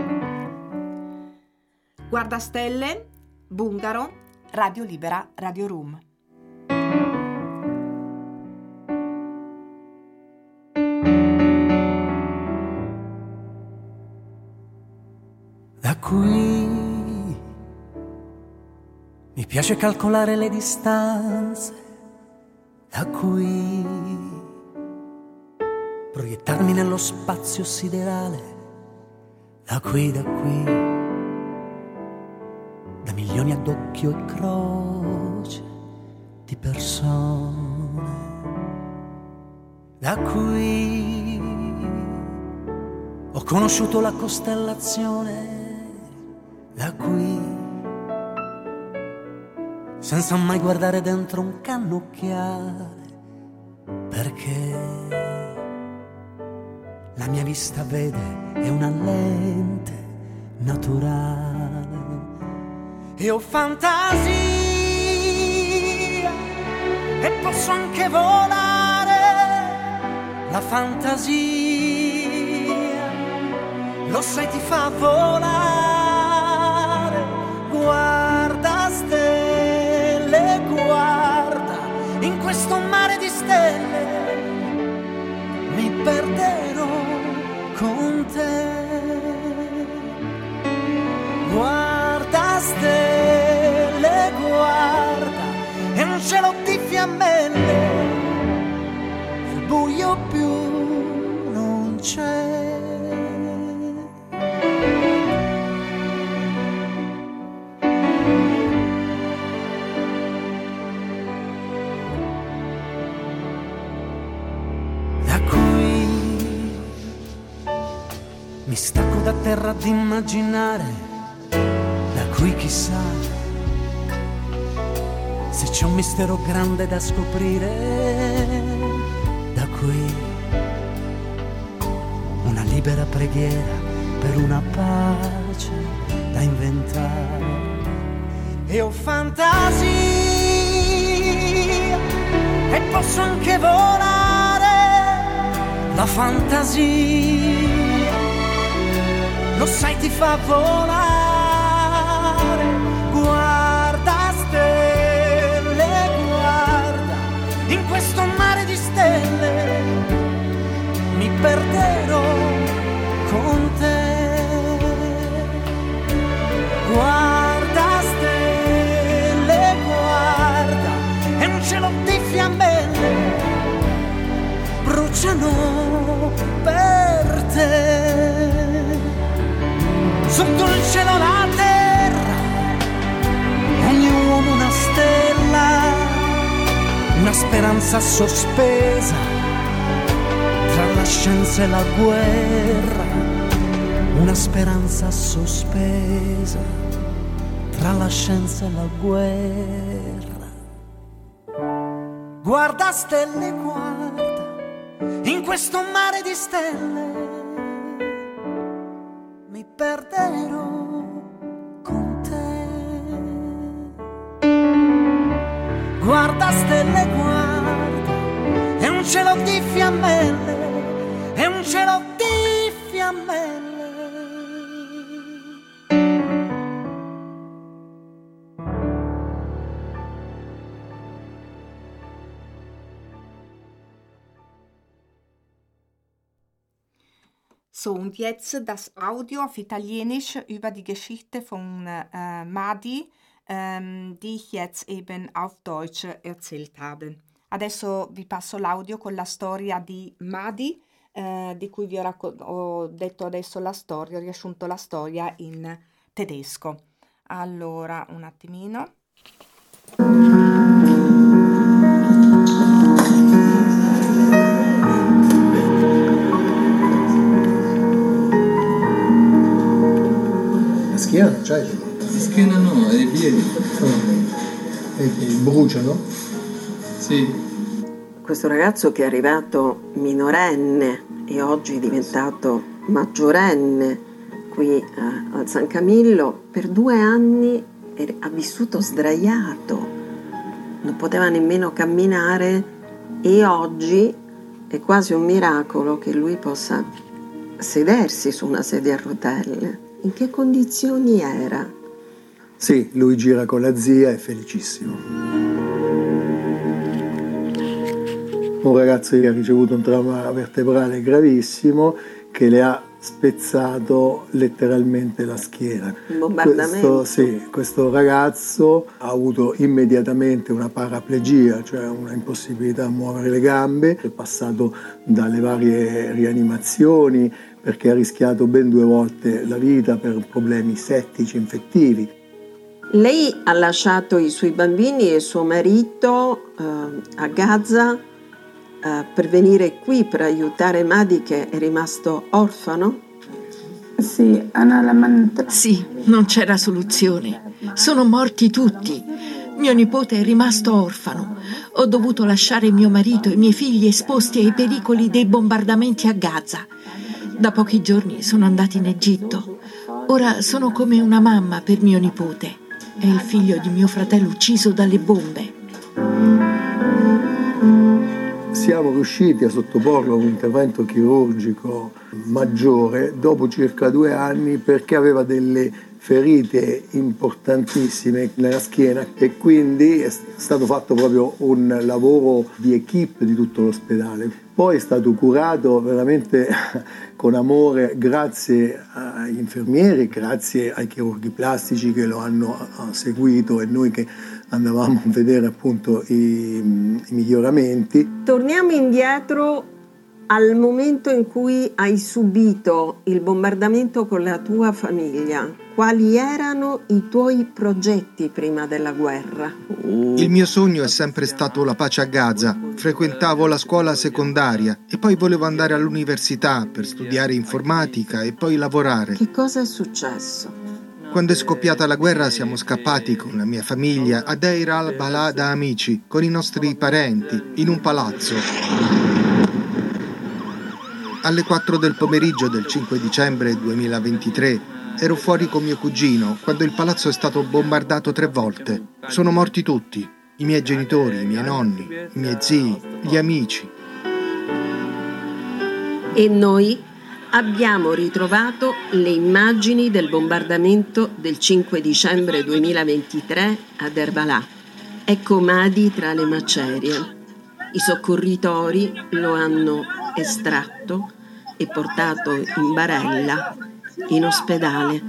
[SPEAKER 2] Guardastelle, Bungaro, Radio Libera, Radio Room.
[SPEAKER 5] Da qui mi piace calcolare le distanze, da qui proiettarmi nello spazio siderale, da qui, da qui, da milioni ad occhio e croce di persone, da qui ho conosciuto la costellazione, da qui, senza mai guardare dentro un cannocchiale, perché la mia vista vede è una lente naturale e ho fantasia e posso anche volare. La fantasia, lo sai, ti fa volare. Guarda stelle, guarda, in questo mare di stelle mi perderò con te. Guarda stelle, guarda, è un cielo di fiammelle, il buio più non c'è. Da qui mi stacco da terra ad immaginare, da qui chissà se c'è un mistero grande da scoprire, da qui una libera preghiera per una pace da inventare. E ho fantasia e posso anche volare. La fantasia, lo sai, ti fa volare. Guarda stelle, guarda, in questo mare di stelle mi perderò con te. Guarda stelle, guarda, è un cielo di fiammelle, bruciano per te. Sotto il cielo la terra, ogni uomo una stella, una speranza sospesa tra la scienza e la guerra, una speranza sospesa tra la scienza e la guerra. Guarda stelle, guarda, in questo mare di stelle mi perderò con te. la stelle guarda, è un cielo di fiammelle, è un cielo di fiammelle.
[SPEAKER 2] So, und jetzt das Audio auf Italienisch über die Geschichte von äh, Madi, ähm, die ich jetzt eben auf Deutsch erzählt habe. Adesso vi passo l'audio con la storia di Madi, eh, di cui vi ho, racco- ho detto adesso la storia, ho riassunto la storia in tedesco. Allora, un attimino.
[SPEAKER 6] La schiena non c'hai?
[SPEAKER 7] La schiena no, è i piedi.
[SPEAKER 6] E bruciano?
[SPEAKER 7] Sì.
[SPEAKER 8] Questo ragazzo che è arrivato minorenne e oggi è diventato maggiorenne qui eh, al San Camillo, per due anni er- ha vissuto sdraiato, non poteva nemmeno camminare e oggi è quasi un miracolo che lui possa sedersi su una sedia a rotelle. In che condizioni era?
[SPEAKER 6] Sì, lui gira con la zia, è felicissimo. Un ragazzo che ha ricevuto un trauma vertebrale gravissimo che le ha spezzato letteralmente la schiena.
[SPEAKER 8] Un bombardamento?
[SPEAKER 6] Questo, sì, questo ragazzo ha avuto immediatamente una paraplegia, cioè una impossibilità a muovere le gambe, è passato dalle varie rianimazioni perché ha rischiato ben due volte la vita per problemi settici infettivi.
[SPEAKER 8] Lei ha lasciato i suoi bambini e suo marito eh, a Gaza eh, per venire qui per aiutare Madi che è rimasto orfano?
[SPEAKER 9] Sì,
[SPEAKER 10] Sì, non c'era soluzione. Sono morti tutti. Mio nipote è rimasto orfano. Ho dovuto lasciare mio marito e i miei figli esposti ai pericoli dei bombardamenti a Gaza. Da pochi giorni sono andati in Egitto. Ora sono come una mamma per mio nipote. È il figlio di mio fratello ucciso dalle bombe.
[SPEAKER 6] Siamo riusciti a sottoporlo a un intervento chirurgico maggiore dopo circa due anni perché aveva delle ferite importantissime nella schiena e quindi è stato fatto proprio un lavoro di equipe di tutto l'ospedale. Poi è stato curato veramente con amore grazie agli infermieri, grazie ai chirurghi plastici che lo hanno seguito e noi che andavamo a vedere appunto i, i miglioramenti.
[SPEAKER 8] Torniamo indietro al momento in cui hai subito il bombardamento con la tua famiglia. Quali erano i tuoi progetti prima della guerra?
[SPEAKER 11] Il mio sogno è sempre stato la pace a Gaza. Frequentavo la scuola secondaria e poi volevo andare all'università per studiare informatica e poi lavorare.
[SPEAKER 8] Che cosa è successo?
[SPEAKER 11] Quando è scoppiata la guerra siamo scappati con la mia famiglia a Deir al-Balà da amici, con i nostri parenti, in un palazzo. Alle quattro del pomeriggio del cinque dicembre duemilaventitré ero fuori con mio cugino quando il palazzo è stato bombardato tre volte. Sono morti tutti, i miei genitori, i miei nonni, i miei zii, gli amici.
[SPEAKER 8] E noi abbiamo ritrovato le immagini del bombardamento del cinque dicembre duemilaventitré a Deir al-Balà. Ecco Madi tra le macerie. I soccorritori lo hanno estratto e portato in barella in ospedale.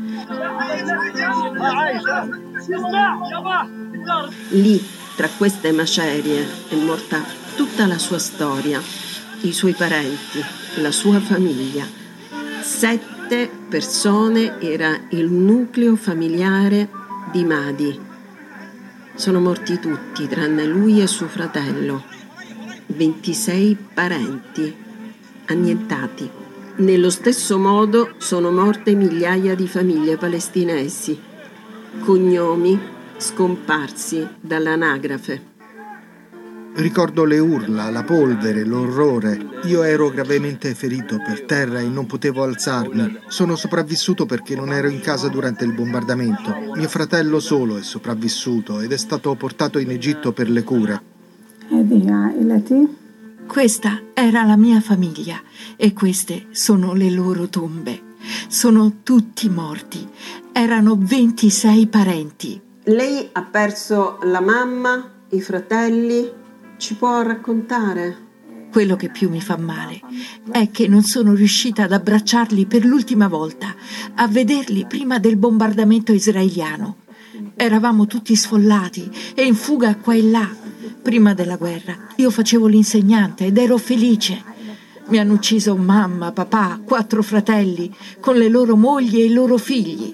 [SPEAKER 8] Lì, tra queste macerie, è morta tutta la sua storia, i suoi parenti, la sua famiglia. Sette persone era il nucleo familiare di Madi. Sono morti tutti, tranne lui e suo fratello. ventisei parenti annientati. Nello stesso modo sono morte migliaia di famiglie palestinesi, cognomi scomparsi dall'anagrafe.
[SPEAKER 11] Ricordo le urla, la polvere, l'orrore. Io ero gravemente ferito per terra e non potevo alzarmi. Sono sopravvissuto perché non ero in casa durante il bombardamento. Mio fratello solo è sopravvissuto ed è stato portato in Egitto per le cure.
[SPEAKER 10] Questa era la mia famiglia e queste sono le loro tombe. Sono tutti morti. Erano ventisei parenti.
[SPEAKER 8] Lei ha perso la mamma, i fratelli. Ci può raccontare?
[SPEAKER 10] Quello che più mi fa male è che non sono riuscita ad abbracciarli per l'ultima volta, a vederli prima del bombardamento israeliano. Eravamo tutti sfollati e in fuga qua e là. Prima della guerra io facevo l'insegnante ed ero felice. Mi hanno ucciso mamma, papà, quattro fratelli, con le loro mogli e i loro figli.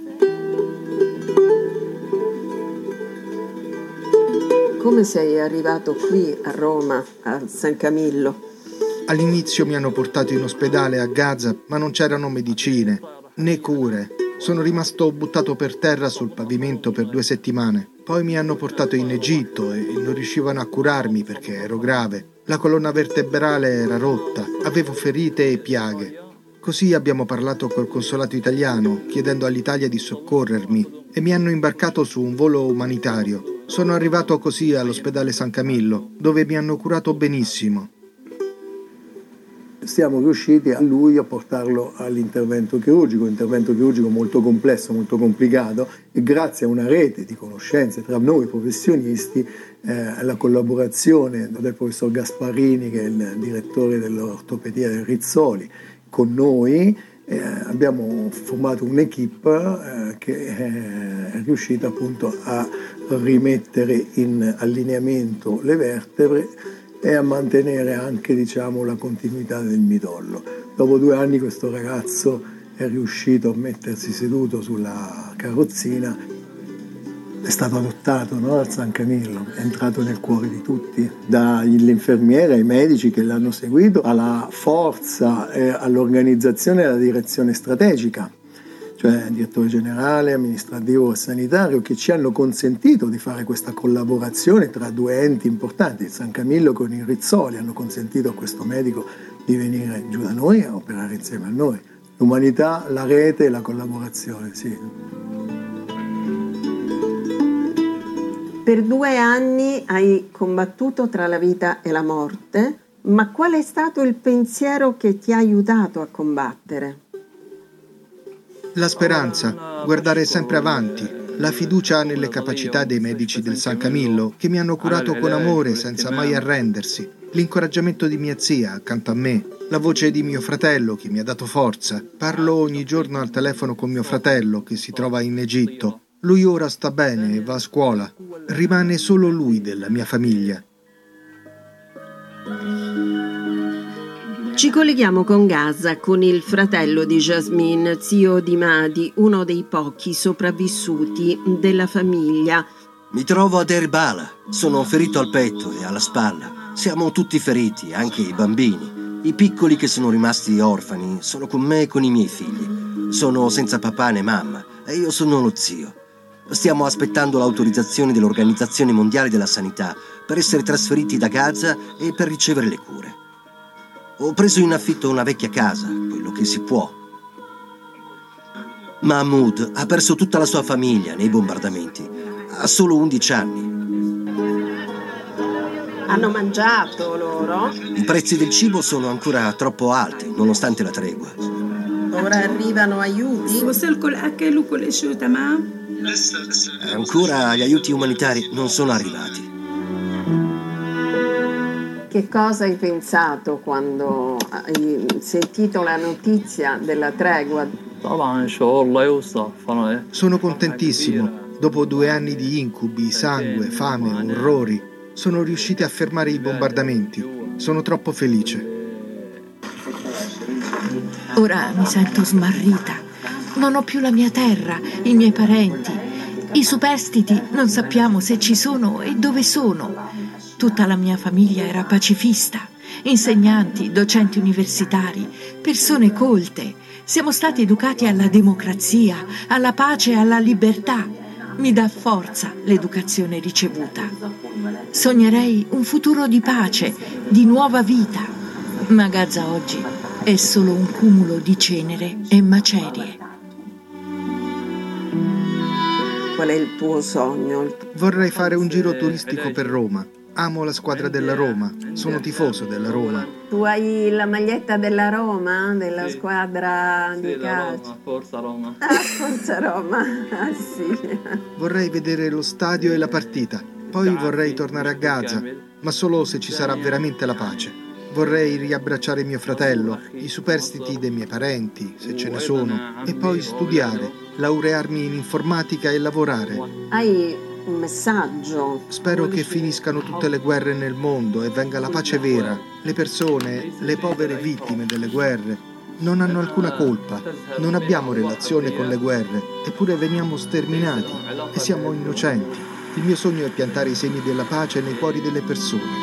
[SPEAKER 8] Come sei arrivato qui a Roma, a San Camillo?
[SPEAKER 11] All'inizio mi hanno portato in ospedale a Gaza, ma non c'erano medicine, né cure. Sono rimasto buttato per terra sul pavimento per due settimane. Poi mi hanno portato in Egitto e non riuscivano a curarmi perché ero grave. La colonna vertebrale era rotta, avevo ferite e piaghe. Così abbiamo parlato col consolato italiano, chiedendo all'Italia di soccorrermi, e mi hanno imbarcato su un volo umanitario. Sono arrivato così all'ospedale San Camillo, dove mi hanno curato benissimo.
[SPEAKER 6] Siamo riusciti a lui a portarlo all'intervento chirurgico, intervento chirurgico molto complesso, molto complicato, e grazie a una rete di conoscenze tra noi professionisti, eh, alla collaborazione del professor Gasparini, che è il direttore dell'ortopedia del Rizzoli, con noi eh, abbiamo formato un'equipe eh, che eh, è riuscita appunto a rimettere in allineamento le vertebre e a mantenere anche, diciamo, la continuità del midollo. Dopo due anni questo ragazzo è riuscito a mettersi seduto sulla carrozzina, è stato adottato, no, dal San Camillo, è entrato nel cuore di tutti, dagli infermieri ai medici che l'hanno seguito, alla forza, eh, all'organizzazione e alla direzione strategica, cioè direttore generale, amministrativo e sanitario, che ci hanno consentito di fare questa collaborazione tra due enti importanti, il San Camillo con il Rizzoli, hanno consentito a questo medico di venire giù da noi a operare insieme a noi. L'umanità, la rete e la collaborazione, sì.
[SPEAKER 8] Per due anni hai combattuto tra la vita e la morte, ma qual è stato il pensiero che ti ha aiutato a combattere?
[SPEAKER 11] La speranza, guardare sempre avanti, la fiducia nelle capacità dei medici del San Camillo che mi hanno curato con amore senza mai arrendersi, l'incoraggiamento di mia zia accanto a me, la voce di mio fratello che mi ha dato forza. Parlo ogni giorno al telefono con mio fratello che si trova in Egitto. Lui ora sta bene e va a scuola. Rimane solo lui della mia famiglia.
[SPEAKER 8] Ci colleghiamo con Gaza, con il fratello di Jasmine, zio di Madi, uno dei pochi sopravvissuti della famiglia.
[SPEAKER 12] Mi trovo a Deir Bala, sono ferito al petto e alla spalla. Siamo tutti feriti, anche i bambini. I piccoli che sono rimasti orfani sono con me e con i miei figli. Sono senza papà né mamma e io sono lo zio. Stiamo aspettando l'autorizzazione dell'Organizzazione Mondiale della Sanità per essere trasferiti da Gaza e per ricevere le cure. Ho preso in affitto una vecchia casa, quello che si può. Mahmoud ha perso tutta la sua famiglia nei bombardamenti. Ha solo undici anni.
[SPEAKER 8] Hanno mangiato loro?
[SPEAKER 12] I prezzi del cibo sono ancora troppo alti, nonostante la tregua.
[SPEAKER 8] Ora arrivano aiuti?
[SPEAKER 12] Ancora gli aiuti umanitari non sono arrivati.
[SPEAKER 8] Che cosa hai pensato quando hai sentito la notizia della tregua?
[SPEAKER 11] Sono contentissimo. Dopo due anni di incubi, sangue, fame, orrori, sono riusciti a fermare i bombardamenti. Sono troppo felice.
[SPEAKER 10] Ora mi sento smarrita. Non ho più la mia terra, i miei parenti. I superstiti non sappiamo se ci sono e dove sono. Tutta la mia famiglia era pacifista, insegnanti, docenti universitari, persone colte. Siamo stati educati alla democrazia, alla pace e alla libertà. Mi dà forza l'educazione ricevuta. Sognerei un futuro di pace, di nuova vita. Ma Gaza oggi è solo un cumulo di cenere e macerie.
[SPEAKER 8] Qual è il tuo sogno?
[SPEAKER 11] Vorrei fare un giro turistico per Roma. Amo la squadra della Roma, sono tifoso della Roma.
[SPEAKER 8] Tu hai la maglietta della Roma, della sì. squadra di sì, calcio?
[SPEAKER 7] Roma, Forza Roma.
[SPEAKER 8] Ah, Forza Roma, ah, sì.
[SPEAKER 11] Vorrei vedere lo stadio e la partita, poi vorrei tornare a Gaza, ma solo se ci sarà veramente la pace. Vorrei riabbracciare mio fratello, i superstiti dei miei parenti, se ce ne sono, e poi studiare, laurearmi in informatica e lavorare.
[SPEAKER 8] Hai un messaggio?
[SPEAKER 11] Spero che finiscano tutte le guerre nel mondo e venga la pace vera. Le persone, le povere vittime delle guerre, non hanno alcuna colpa. Non abbiamo relazione con le guerre, eppure veniamo sterminati e siamo innocenti. Il mio sogno è piantare i semi della pace nei cuori delle persone.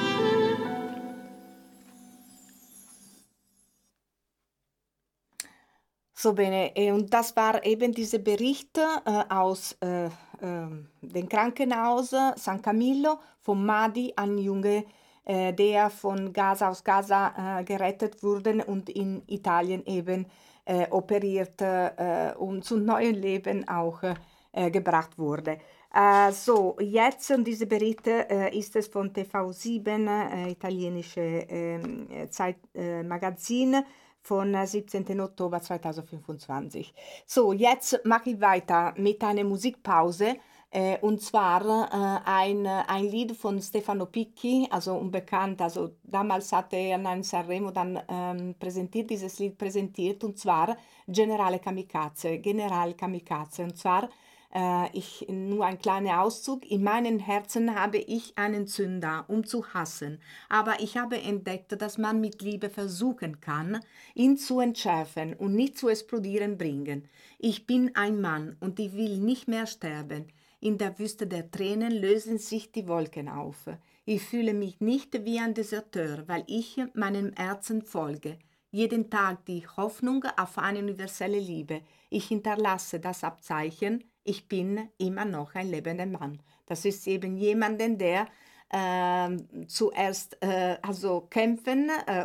[SPEAKER 2] So bene, und das war eben dieser Bericht äh, aus äh, äh, dem Krankenhaus San Camillo von Mahdi, ein Junge, äh, der von Gaza aus Gaza äh, gerettet wurde und in Italien eben äh, operiert äh, und zum neuen Leben auch äh, gebracht wurde. Äh, so, jetzt, und diese Berichte äh, ist es von T V sieben, äh, italienische äh, Zeitmagazin, äh, von siebzehnten Oktober zweitausendfünfundzwanzig. So, jetzt mache ich weiter mit einer Musikpause äh, und zwar äh, ein, ein Lied von Stefano Picchi, also unbekannt, also damals hatte er in Sanremo dann ähm, präsentiert, dieses Lied präsentiert, und zwar Generale Kamikaze, General Kamikaze, und zwar Ich, nur ein kleiner Auszug. In meinem Herzen habe ich einen Sünder, um zu hassen. Aber ich habe entdeckt, dass man mit Liebe versuchen kann, ihn zu entschärfen und nicht zu explodieren bringen. Ich bin ein Mann und ich will nicht mehr sterben. In der Wüste der Tränen lösen sich die Wolken auf. Ich fühle mich nicht wie ein Deserteur, weil ich meinem Herzen folge. Jeden Tag die Hoffnung auf eine universelle Liebe. Ich hinterlasse das Abzeichen, ich bin immer noch ein lebender Mann. Das ist eben jemanden, der äh, zuerst äh, also kämpfen äh,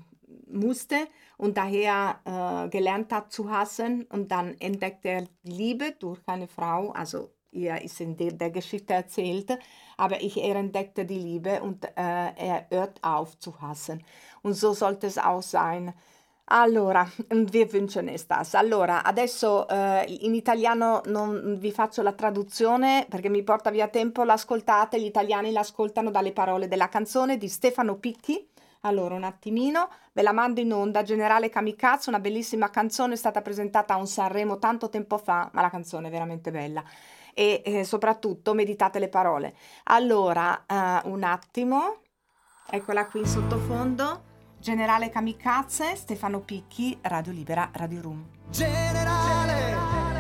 [SPEAKER 2] musste und daher äh, gelernt hat zu hassen, und dann entdeckt er die Liebe durch eine Frau, also er ist in der, der Geschichte erzählt, aber ich, er entdeckte die Liebe und äh, er hört auf zu hassen. Und so sollte es auch sein. Allora, vi wünschen es das. Allora, adesso eh, in italiano non vi faccio la traduzione perché mi porta via tempo, l'ascoltate, gli italiani l'ascoltano dalle parole della canzone di Stefano Picchi. Allora, un attimino, ve la mando in onda. Generale Kamikaze, una bellissima canzone, è stata presentata a un Sanremo tanto tempo fa, ma la canzone è veramente bella. E eh, soprattutto meditate le parole. Allora, eh, un attimo, eccola qui in sottofondo. Generale Kamikaze, Stefano Picchi, Radio Libera, Radio Room.
[SPEAKER 1] Generale,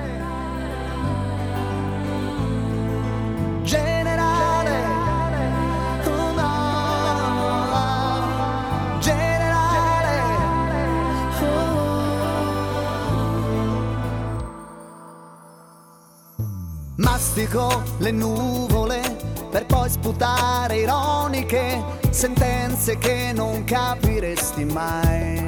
[SPEAKER 1] generale, oh no, generale, oh. Mastico le nuvole per poi sputare ironiche sentenze che non capiresti mai.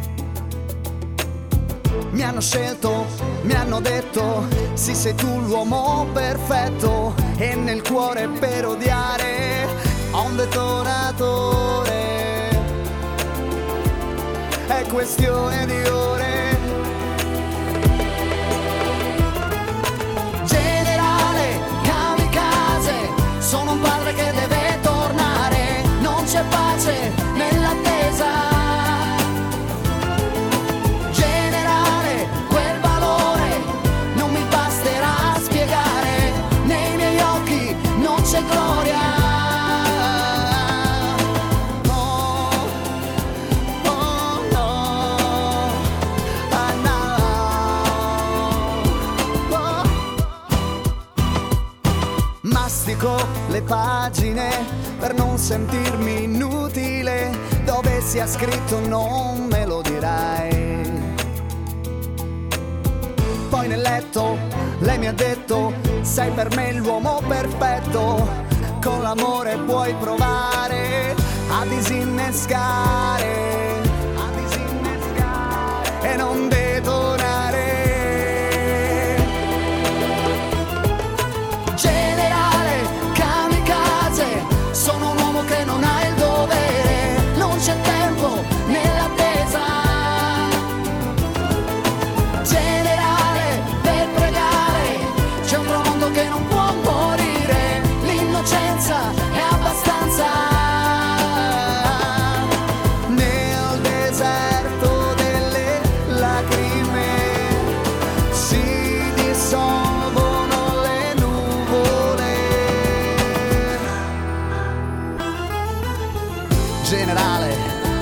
[SPEAKER 1] Mi hanno scelto, mi hanno detto, sì sei tu l'uomo perfetto, e nel cuore per odiare ho un detonatore. È questione di ore. Generale Kamikaze, sono un padre che deve tornare, non c'è pace nell'attesa. Generale, quel valore non mi basterà spiegare, nei miei occhi non c'è gloria. Oh, oh no, ah no, oh. Mastico le pagine per non sentirmi inutile, dove sia scritto non me lo dirai. Poi nel letto lei mi ha detto, sei per me l'uomo perfetto, con l'amore puoi provare a disinnescare, a disinnescare e non detonare. Generale Kamikaze, sono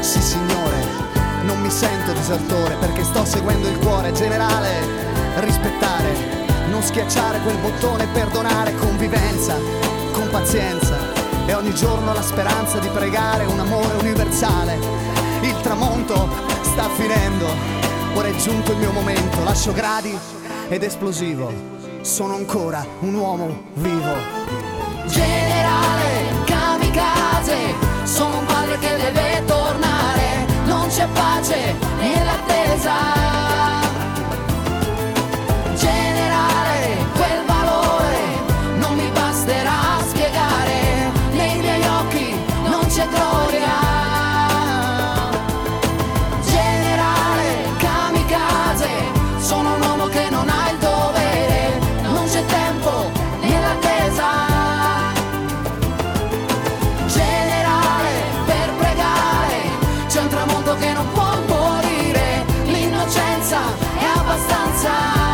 [SPEAKER 13] Sì signore, non mi sento desertore perché sto seguendo il cuore generale. Rispettare, non schiacciare quel bottone, perdonare, convivenza, con pazienza e ogni giorno la speranza di pregare un amore universale. Il tramonto sta finendo, ora è giunto il mio momento, lascio gradi ed esplosivo, sono ancora un uomo vivo.
[SPEAKER 3] Generale, kamikaze, sono un padre che deve tornare, non c'è pace nell'attesa. Generale, quel valore non mi basterà spiegare, nei miei occhi non c'è gloria. Generale, kamikaze, sono un uomo che non ha il dovere, non c'è tempo nell'attesa. Che non può morire, l'innocenza è abbastanza.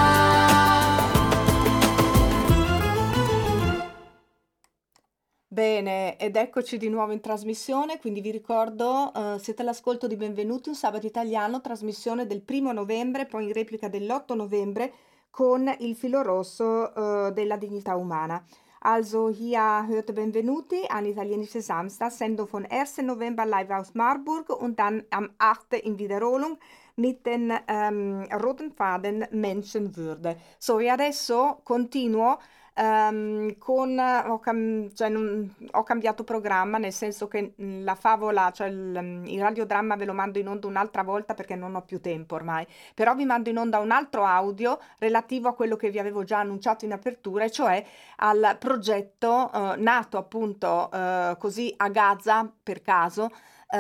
[SPEAKER 2] Bene, ed eccoci di nuovo in trasmissione, quindi vi ricordo, uh, siete all'ascolto di Benvenuti, un sabato italiano, trasmissione del primo novembre, poi in replica dell'otto novembre con il filo rosso uh, della dignità umana. Also hier hörte Benvenuti, ein italienische Samstag, Sendung von ersten November live aus Marburg und dann am achten in Wiederholung mit den ähm, roten Faden Menschenwürde. So, e adesso continuo um, con, ho, cam- cioè, non, ho cambiato programma, nel senso che la favola, cioè il, il radiodramma ve lo mando in onda un'altra volta perché non ho più tempo ormai, però vi mando in onda un altro audio relativo a quello che vi avevo già annunciato in apertura, e cioè al progetto eh, nato appunto eh, così a Gaza per caso,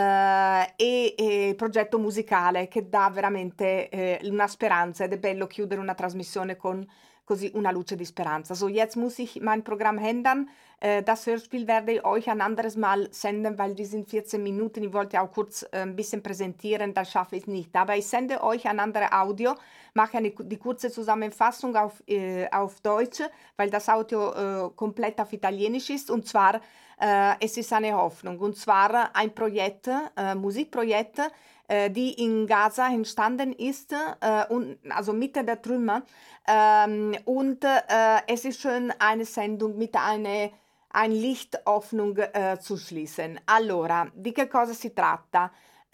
[SPEAKER 2] Uh, e, e progetto musicale che dà veramente eh, una speranza, ed è bello chiudere una trasmissione con così una luce di speranza. So, jetzt muss ich mein Programm ändern. Äh, das Hörspiel werde ich euch ein anderes Mal senden, weil die sind vierzehn Minuten. Ich wollte auch kurz äh, ein bisschen präsentieren, das schaffe ich nicht. Aber ich sende euch ein anderes Audio, mache eine, die kurze Zusammenfassung auf, äh, auf Deutsch, weil das Audio äh, komplett auf Italienisch ist. Und zwar, äh, es ist eine Hoffnung. Und zwar ein Projekt, äh, Musikprojekt, äh, die in Gaza entstanden ist, äh, und, also Mitte der Trümmer. Ähm, und äh, es ist schön, eine Sendung mit einer ein Lichthoffnung äh, zu schließen. Allora, di che cosa si tratta?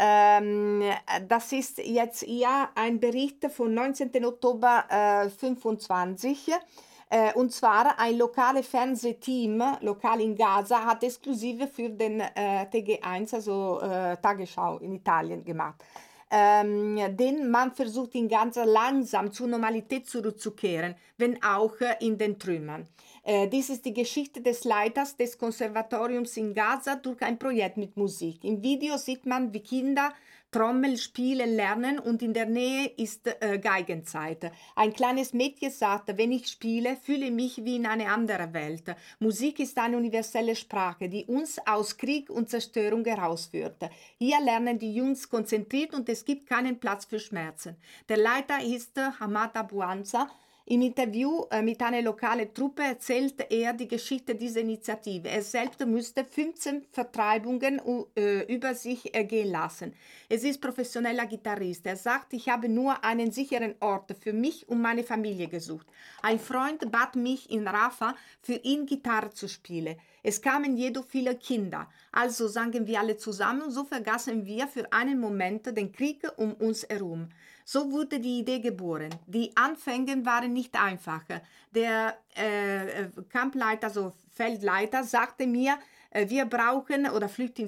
[SPEAKER 2] Ähm, das ist jetzt ja ein Bericht von neunzehnten Oktober äh, fünfundzwanzig. Äh, und zwar ein lokales Fernsehteam, lokal in Gaza, hat exklusive für den äh, T G eins, also äh, Tagesschau in Italien gemacht. Ähm, denn man versucht in Gaza langsam zur Normalität zurückzukehren, wenn auch äh, in den Trümmern. Äh, dies ist die Geschichte des Leiters des Konservatoriums in Gaza durch ein Projekt mit Musik. Im Video sieht man, wie Kinder Trommel spielen lernen, und in der Nähe ist äh, Geigenzeit. Ein kleines Mädchen sagt, wenn ich spiele, fühle ich mich wie in eine andere Welt. Musik ist eine universelle Sprache, die uns aus Krieg und Zerstörung herausführt. Hier lernen die Jungs konzentriert und es gibt keinen Platz für Schmerzen. Der Leiter ist äh, Hamad Abuanza. Im Interview äh, mit einer lokalen Truppe erzählt er die Geschichte dieser Initiative. Er selbst musste fünfzehn Vertreibungen äh, über sich ergehen lassen. Es ist professioneller Gitarrist. Er sagt, ich habe nur einen sicheren Ort für mich und meine Familie gesucht. Ein Freund bat mich in Rafah, für ihn Gitarre zu spielen. Es kamen jedoch viele Kinder. Also sangen wir alle zusammen und so vergaßen wir für einen Moment den Krieg um uns herum. So wurde die Idee geboren. Die Anfänge waren nicht einfach. Der äh, Kampfleiter, also Feldleiter, sagte mir, äh, wir brauchen, oder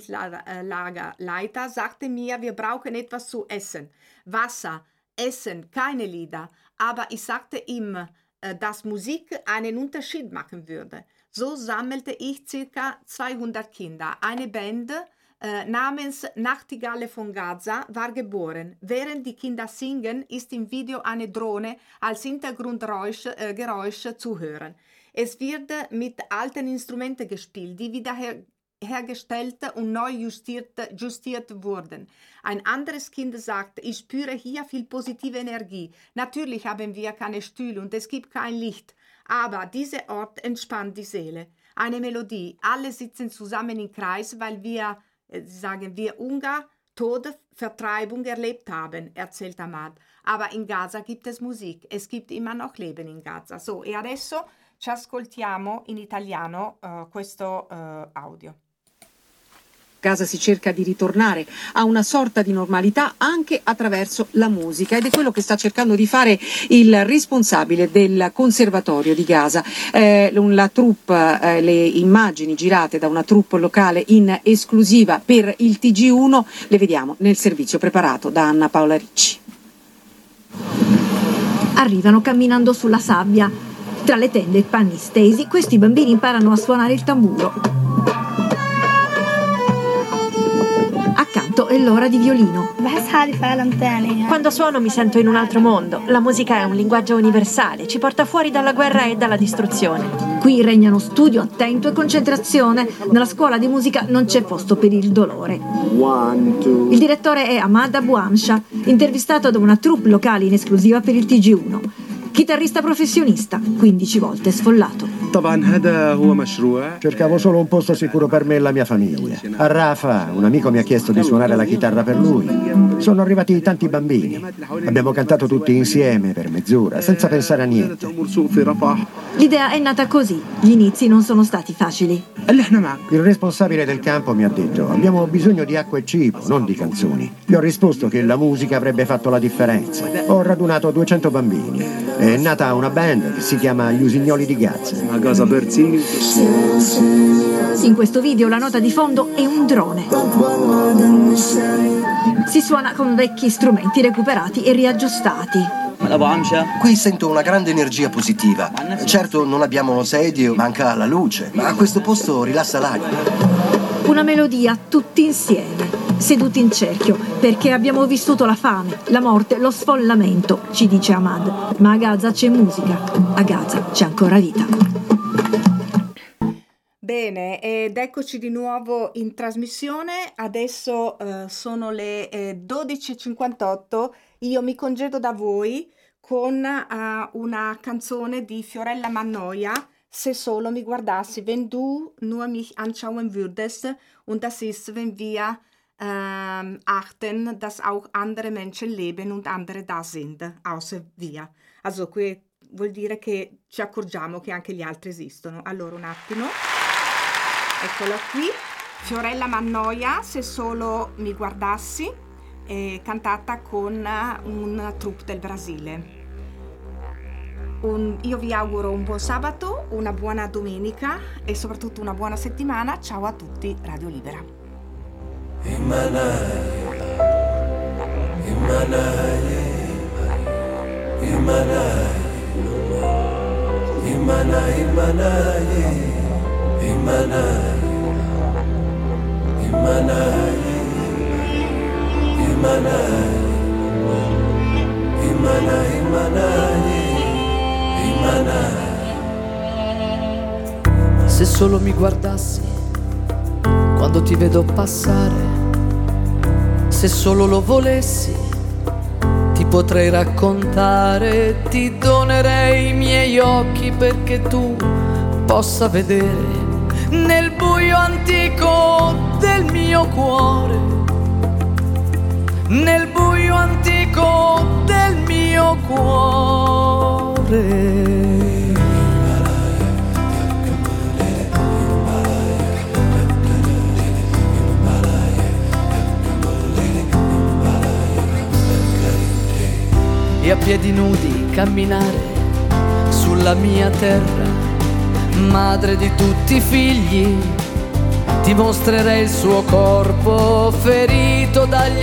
[SPEAKER 2] Flüchtlingslagerleiter sagte mir, wir brauchen etwas zu essen. Wasser, Essen, keine Lieder. Aber ich sagte ihm, äh, dass Musik einen Unterschied machen würde. So sammelte ich circa zweihundert Kinder. Eine Band Äh, namens Nachtigalle von Gaza war geboren. Während die Kinder singen, ist im Video eine Drohne als Hintergrundgeräusch äh, Geräusch zu hören. Es wird mit alten Instrumenten gespielt, die wiederhergestellt und neu justiert, justiert wurden. Ein anderes Kind sagt, ich spüre hier viel positive Energie. Natürlich haben wir keine Stühle und es gibt kein Licht, aber dieser Ort entspannt die Seele. Eine Melodie, alle sitzen zusammen im Kreis, weil wir Sie sagen, wir Ungar Tod, Vertreibung erlebt haben, erzählt Ahmad. Aber in Gaza gibt es Musik, es gibt immer noch Leben in Gaza. So, e adesso ci ascoltiamo in italiano uh, questo uh, audio.
[SPEAKER 14] Gaza si cerca di ritornare a una sorta di normalità anche attraverso la musica, ed è quello che sta cercando di fare il responsabile del conservatorio di Gaza. Eh, la troupe, eh, le immagini girate da una troupe locale in esclusiva per il T G uno le vediamo nel servizio preparato da Anna Paola Ricci.
[SPEAKER 15] Arrivano camminando sulla sabbia. Tra le tende e panni stesi, questi bambini imparano a suonare il tamburo. Accanto è l'ora di violino.
[SPEAKER 16] Quando suono mi sento in un altro mondo. La musica è un linguaggio universale, ci porta fuori dalla guerra e dalla distruzione.
[SPEAKER 15] Qui regnano studio attento e concentrazione. Nella scuola di musica non c'è posto per il dolore. Il direttore è Ahmad Abu Amsha, intervistato da una troupe locale in esclusiva per il T G uno. Chitarrista professionista, quindici volte sfollato.
[SPEAKER 17] Cercavo solo un posto sicuro per me e la mia famiglia. A Rafa, un amico mi ha chiesto di suonare la chitarra per lui. Sono arrivati tanti bambini. Abbiamo cantato tutti insieme per mezz'ora, senza pensare a niente.
[SPEAKER 15] L'idea è nata così. Gli inizi non sono stati facili.
[SPEAKER 17] Il responsabile del campo mi ha detto: abbiamo bisogno di acqua e cibo, non di canzoni. Gli ho risposto che la musica avrebbe fatto la differenza. Ho radunato duecento bambini. È nata una band che si chiama Gli Usignoli di Gaza.
[SPEAKER 15] In questo video la nota di fondo è un drone. Si suona con vecchi strumenti recuperati e riaggiustati.
[SPEAKER 12] Qui sento una grande energia positiva. Certo non abbiamo sedie, manca la luce, ma questo posto rilassa l'anima.
[SPEAKER 15] Una melodia tutti insieme, seduti in cerchio, perché abbiamo vissuto la fame, la morte, lo sfollamento, ci dice Ahmad. Ma a Gaza c'è musica, a Gaza c'è ancora vita.
[SPEAKER 2] Bene, ed eccoci di nuovo in trasmissione. Adesso eh, sono le eh, dodici e cinquantotto. Io mi congedo da voi con uh, una canzone di Fiorella Mannoia, Se solo mi guardassi, wenn du nur mich anschauen würdest, und das ist, wenn wir ähm, achten, dass auch andere Menschen leben und andere da sind, außer wir. Also, qui vuol dire che ci accorgiamo che anche gli altri esistono. Allora, un attimo. Eccola qui. Fiorella Mannoia, Se solo mi guardassi, eh, cantata con un troupe del Brasile. Un, io vi auguro un buon sabato, una buona domenica e soprattutto una buona settimana. Ciao a tutti, Radio Libera.
[SPEAKER 18] Se solo mi guardassi quando ti vedo passare, se solo lo volessi, ti potrei raccontare, ti donerei i miei occhi perché tu possa vedere nel buio antico del mio cuore, nel buio antico del mio cuore. E a piedi nudi camminare sulla mia terra, madre di tutti i figli, ti mostrerei il suo corpo ferito dagli